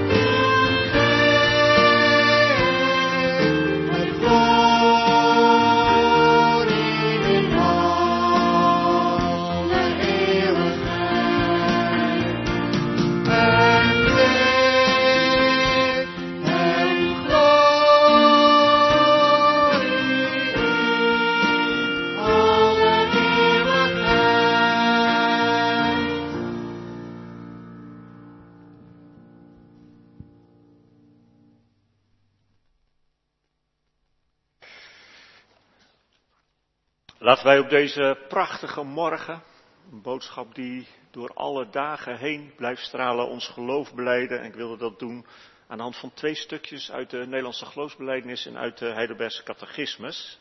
Het glorie in alle eeuwigheid. En licht en glorie in alle eeuwigheid. Laten wij op deze prachtige morgen, een boodschap die door alle dagen heen blijft stralen, ons geloof belijden. En ik wilde dat doen aan de hand van twee stukjes uit de Nederlandse geloofsbelijdenis en uit de Heidelbergse catechismus.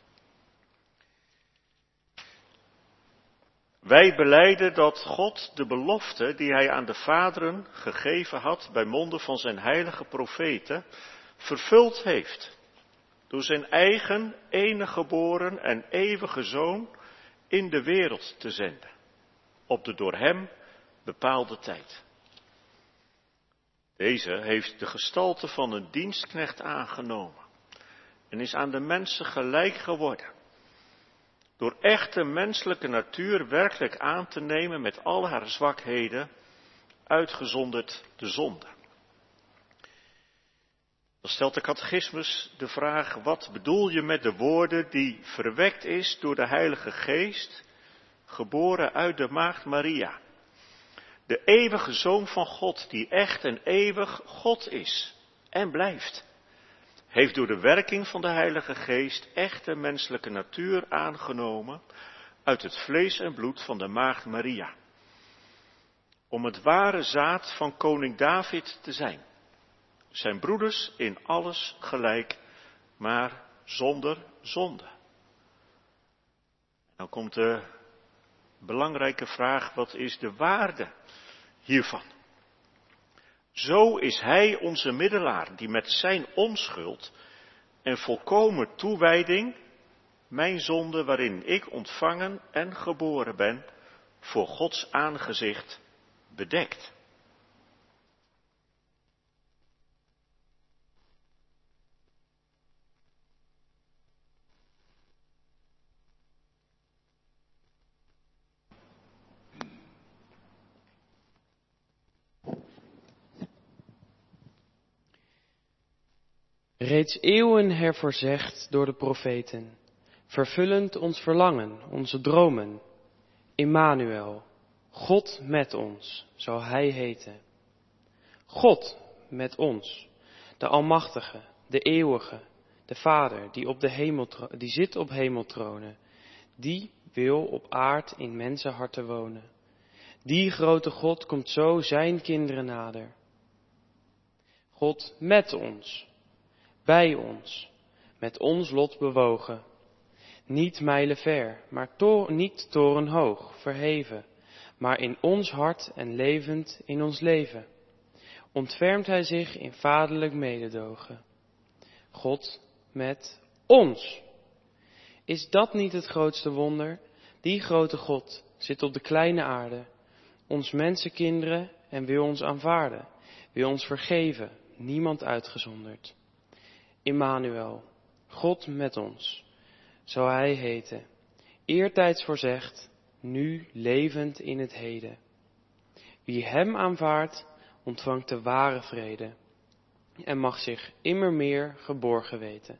Wij belijden dat God de belofte die hij aan de vaderen gegeven had bij monden van zijn heilige profeten, vervuld heeft. Door zijn eigen enige geboren en eeuwige Zoon in de wereld te zenden. Op de door hem bepaalde tijd. Deze heeft de gestalte van een dienstknecht aangenomen. En is aan de mensen gelijk geworden. Door echte menselijke natuur werkelijk aan te nemen met al haar zwakheden, uitgezonderd de zonde. Dan stelt de catechismus de vraag, wat bedoel je met de woorden die verwekt is door de Heilige Geest, geboren uit de maagd Maria. De eeuwige Zoon van God, die echt en eeuwig God is en blijft, heeft door de werking van de Heilige Geest echte menselijke natuur aangenomen uit het vlees en bloed van de maagd Maria. Om het ware zaad van koning David te zijn. Zijn broeders in alles gelijk, maar zonder zonde. Dan komt de belangrijke vraag, wat is de waarde hiervan? Zo is hij onze middelaar, die met zijn onschuld en volkomen toewijding mijn zonde waarin ik ontvangen en geboren ben, voor Gods aangezicht bedekt. Reeds eeuwen hervoorzegd door de profeten, vervullend ons verlangen, onze dromen. Immanuel, God met ons, zou hij heten. God met ons, de Almachtige, de Eeuwige, de Vader, die, op de hemeltro- die zit op hemeltronen, die wil op aard in mensenharten wonen. Die grote God komt zo zijn kinderen nader. God met ons, bij ons, met ons lot bewogen. Niet mijlenver, maar to- niet torenhoog, verheven, maar in ons hart en levend in ons leven. Ontfermt hij zich in vaderlijk mededogen. God met ons. Is dat niet het grootste wonder? Die grote God zit op de kleine aarde, ons mensenkinderen, en wil ons aanvaarden, wil ons vergeven, niemand uitgezonderd. Immanuel, God met ons, zou hij heten, eertijds voorzegd, nu levend in het heden. Wie hem aanvaardt, ontvangt de ware vrede en mag zich immer meer geborgen weten.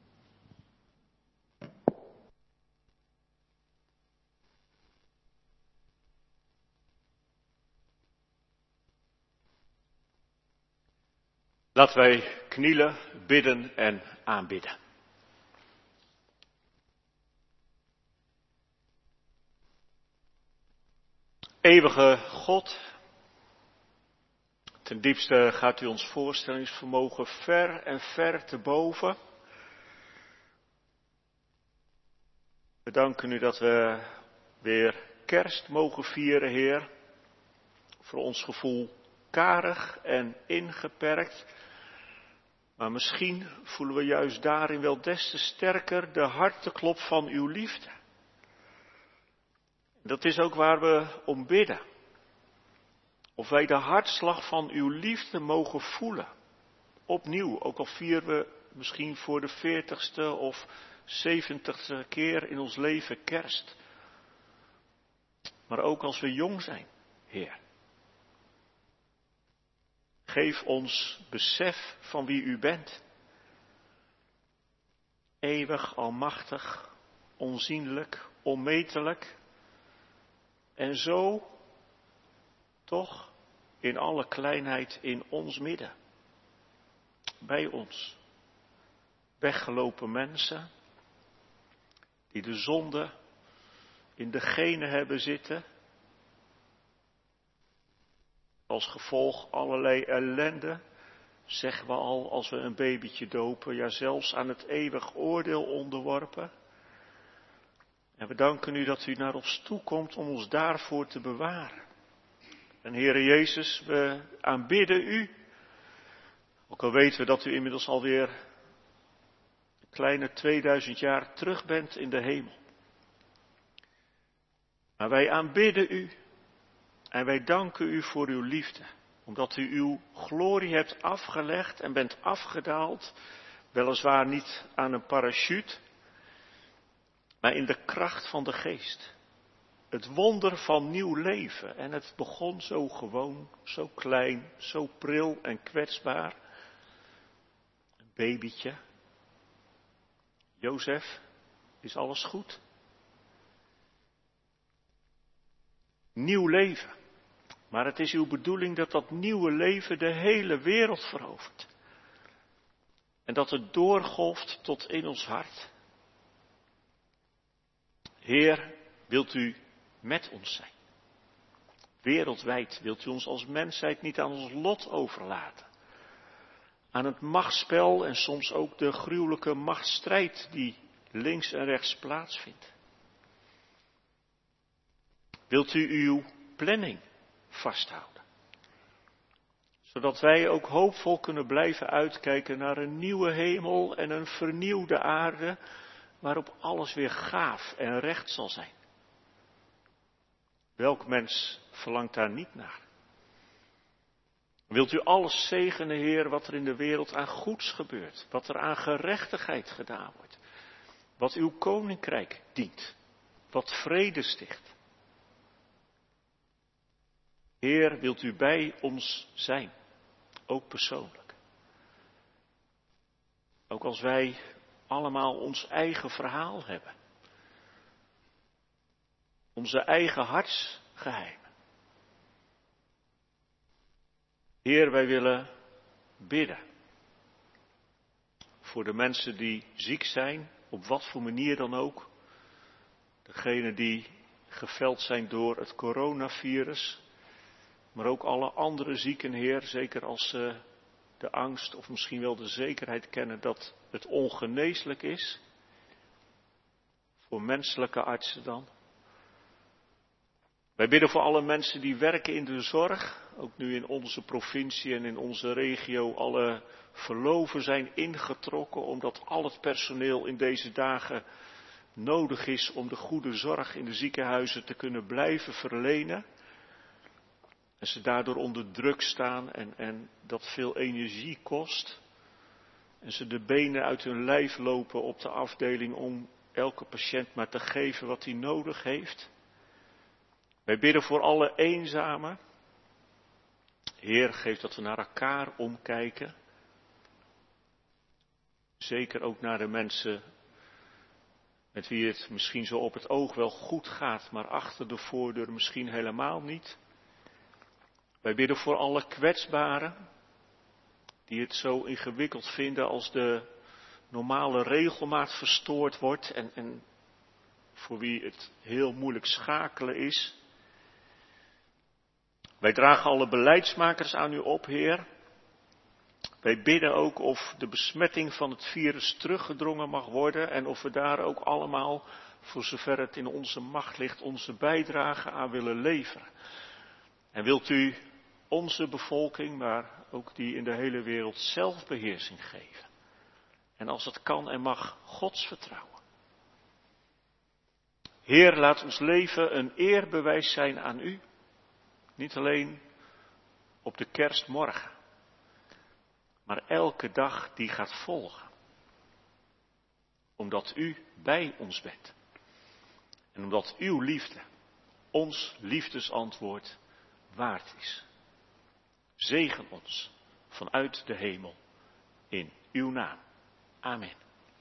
Laten wij knielen, bidden en aanbidden. Eeuwige God, ten diepste gaat u ons voorstellingsvermogen ver en ver te boven. We danken u dat we weer kerst mogen vieren, Heer. Voor ons gevoel karig en ingeperkt. Maar misschien voelen we juist daarin wel des te sterker de harteklop van uw liefde. Dat is ook waar we om bidden. Of wij de hartslag van uw liefde mogen voelen. Opnieuw, ook al vieren we misschien voor de veertigste of zeventigste keer in ons leven kerst. Maar ook als we jong zijn, Heer. Geef ons besef van wie u bent. Eeuwig, almachtig, onzienlijk, onmetelijk. En zo, toch, in alle kleinheid in ons midden. Bij ons. Weggelopen mensen, die de zonde in de genen hebben zitten. Als gevolg allerlei ellende, zeggen we al als we een babytje dopen, ja zelfs aan het eeuwig oordeel onderworpen. En we danken u dat u naar ons toe komt om ons daarvoor te bewaren. En Heere Jezus, we aanbidden u, ook al weten we dat u inmiddels alweer een kleine tweeduizend jaar terug bent in de hemel. Maar wij aanbidden u en wij danken u voor uw liefde, omdat u uw glorie hebt afgelegd en bent afgedaald, weliswaar niet aan een parachute, maar in de kracht van de geest. Het wonder van nieuw leven. En het begon zo gewoon, zo klein, zo pril en kwetsbaar. Een babytje. Jozef, is alles goed? Nieuw leven. Maar het is uw bedoeling dat dat nieuwe leven de hele wereld verovert. En dat het doorgolft tot in ons hart. Heer, wilt u met ons zijn? Wereldwijd wilt u ons als mensheid niet aan ons lot overlaten. Aan het machtsspel en soms ook de gruwelijke machtsstrijd die links en rechts plaatsvindt. Wilt u uw planning vasthouden? Zodat wij ook hoopvol kunnen blijven uitkijken naar een nieuwe hemel en een vernieuwde aarde, waarop alles weer gaaf en recht zal zijn. Welk mens verlangt daar niet naar? Wilt u alles zegenen, Heer, wat er in de wereld aan goeds gebeurt, wat er aan gerechtigheid gedaan wordt, wat uw koninkrijk dient, wat vrede sticht. Heer, wilt u bij ons zijn, ook persoonlijk. Ook als wij allemaal ons eigen verhaal hebben. Onze eigen hartsgeheimen. Heer, wij willen bidden. Voor de mensen die ziek zijn, op wat voor manier dan ook. Degenen die geveld zijn door het coronavirus. Maar ook alle andere zieken, Heer, zeker als ze de angst of misschien wel de zekerheid kennen dat het ongeneeslijk is. Voor menselijke artsen dan. Wij bidden voor alle mensen die werken in de zorg, ook nu in onze provincie en in onze regio alle verloven zijn ingetrokken, omdat al het personeel in deze dagen nodig is om de goede zorg in de ziekenhuizen te kunnen blijven verlenen. En ze daardoor onder druk staan en, en dat veel energie kost. En ze de benen uit hun lijf lopen op de afdeling om elke patiënt maar te geven wat hij nodig heeft. Wij bidden voor alle eenzamen. Heer, geef dat we naar elkaar omkijken. Zeker ook naar de mensen met wie het misschien zo op het oog wel goed gaat, maar achter de voordeur misschien helemaal niet. Wij bidden voor alle kwetsbaren, die het zo ingewikkeld vinden als de normale regelmaat verstoord wordt en, en voor wie het heel moeilijk schakelen is. Wij dragen alle beleidsmakers aan u op, Heer. Wij bidden ook of de besmetting van het virus teruggedrongen mag worden en of we daar ook allemaal, voor zover het in onze macht ligt, onze bijdrage aan willen leveren. En wilt u onze bevolking, maar ook die in de hele wereld, zelfbeheersing geven. En als het kan en mag, Gods vertrouwen. Heer, laat ons leven een eerbewijs zijn aan u. Niet alleen op de kerstmorgen, maar elke dag die gaat volgen. Omdat u bij ons bent. En omdat uw liefde ons liefdesantwoord waard is. Zegen ons vanuit de hemel in uw naam. Amen.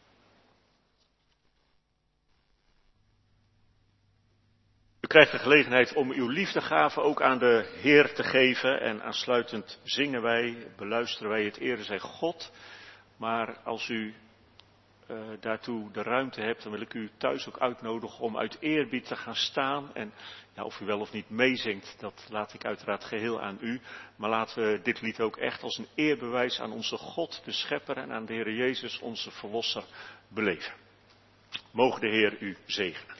U krijgt de gelegenheid om uw liefdegave ook aan de Heer te geven. En aansluitend zingen wij, beluisteren wij het ere zij God. Maar als u uh, daartoe de ruimte hebt, dan wil ik u thuis ook uitnodigen om uit eerbied te gaan staan. En ja, of u wel of niet meezingt, dat laat ik uiteraard geheel aan u. Maar laten we dit lied ook echt als een eerbewijs aan onze God, de Schepper, en aan de Heer Jezus, onze Verlosser, beleven. Mogen de Heer u zegenen.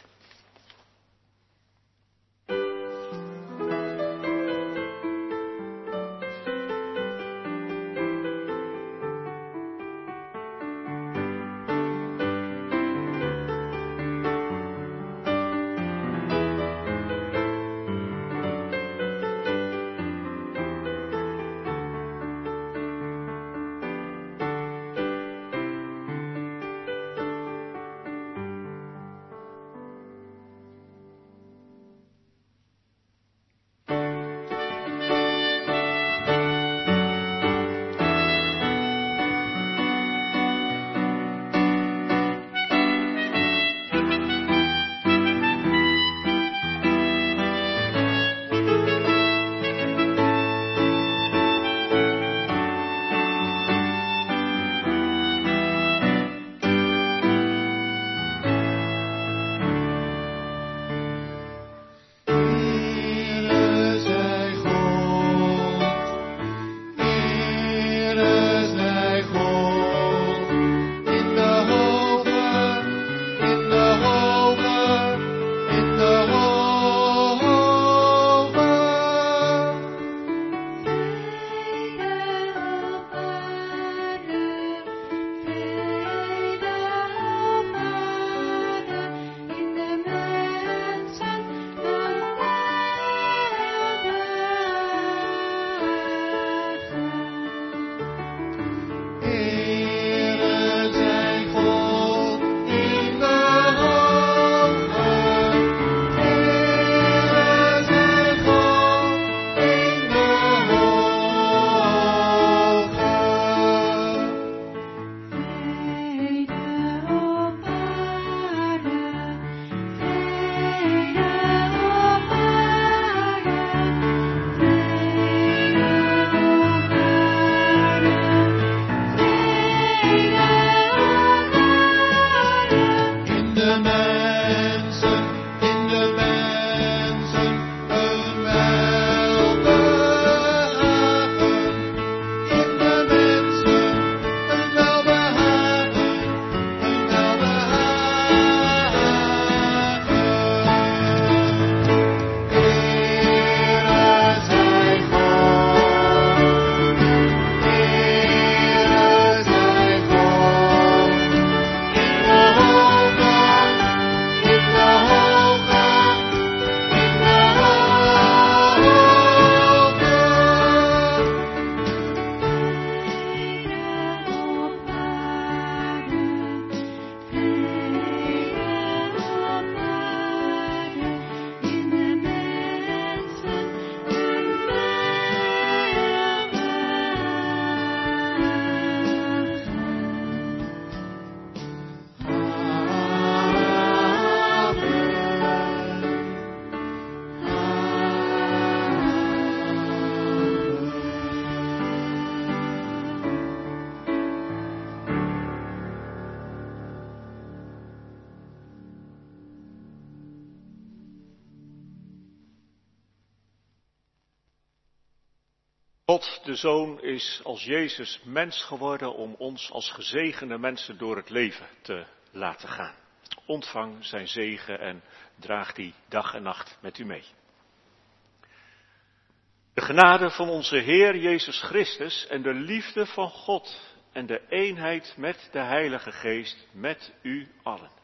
God de Zoon is als Jezus mens geworden om ons als gezegende mensen door het leven te laten gaan. Ontvang zijn zegen en draag die dag en nacht met u mee. De genade van onze Heer Jezus Christus en de liefde van God en de eenheid met de Heilige Geest met u allen.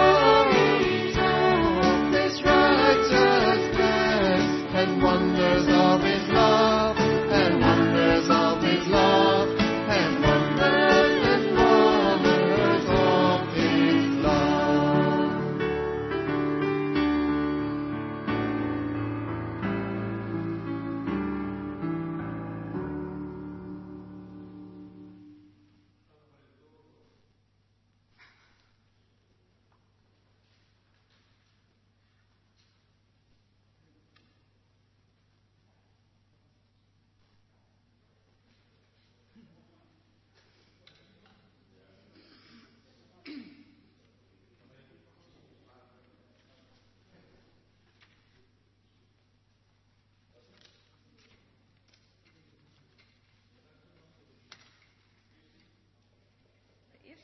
Wonders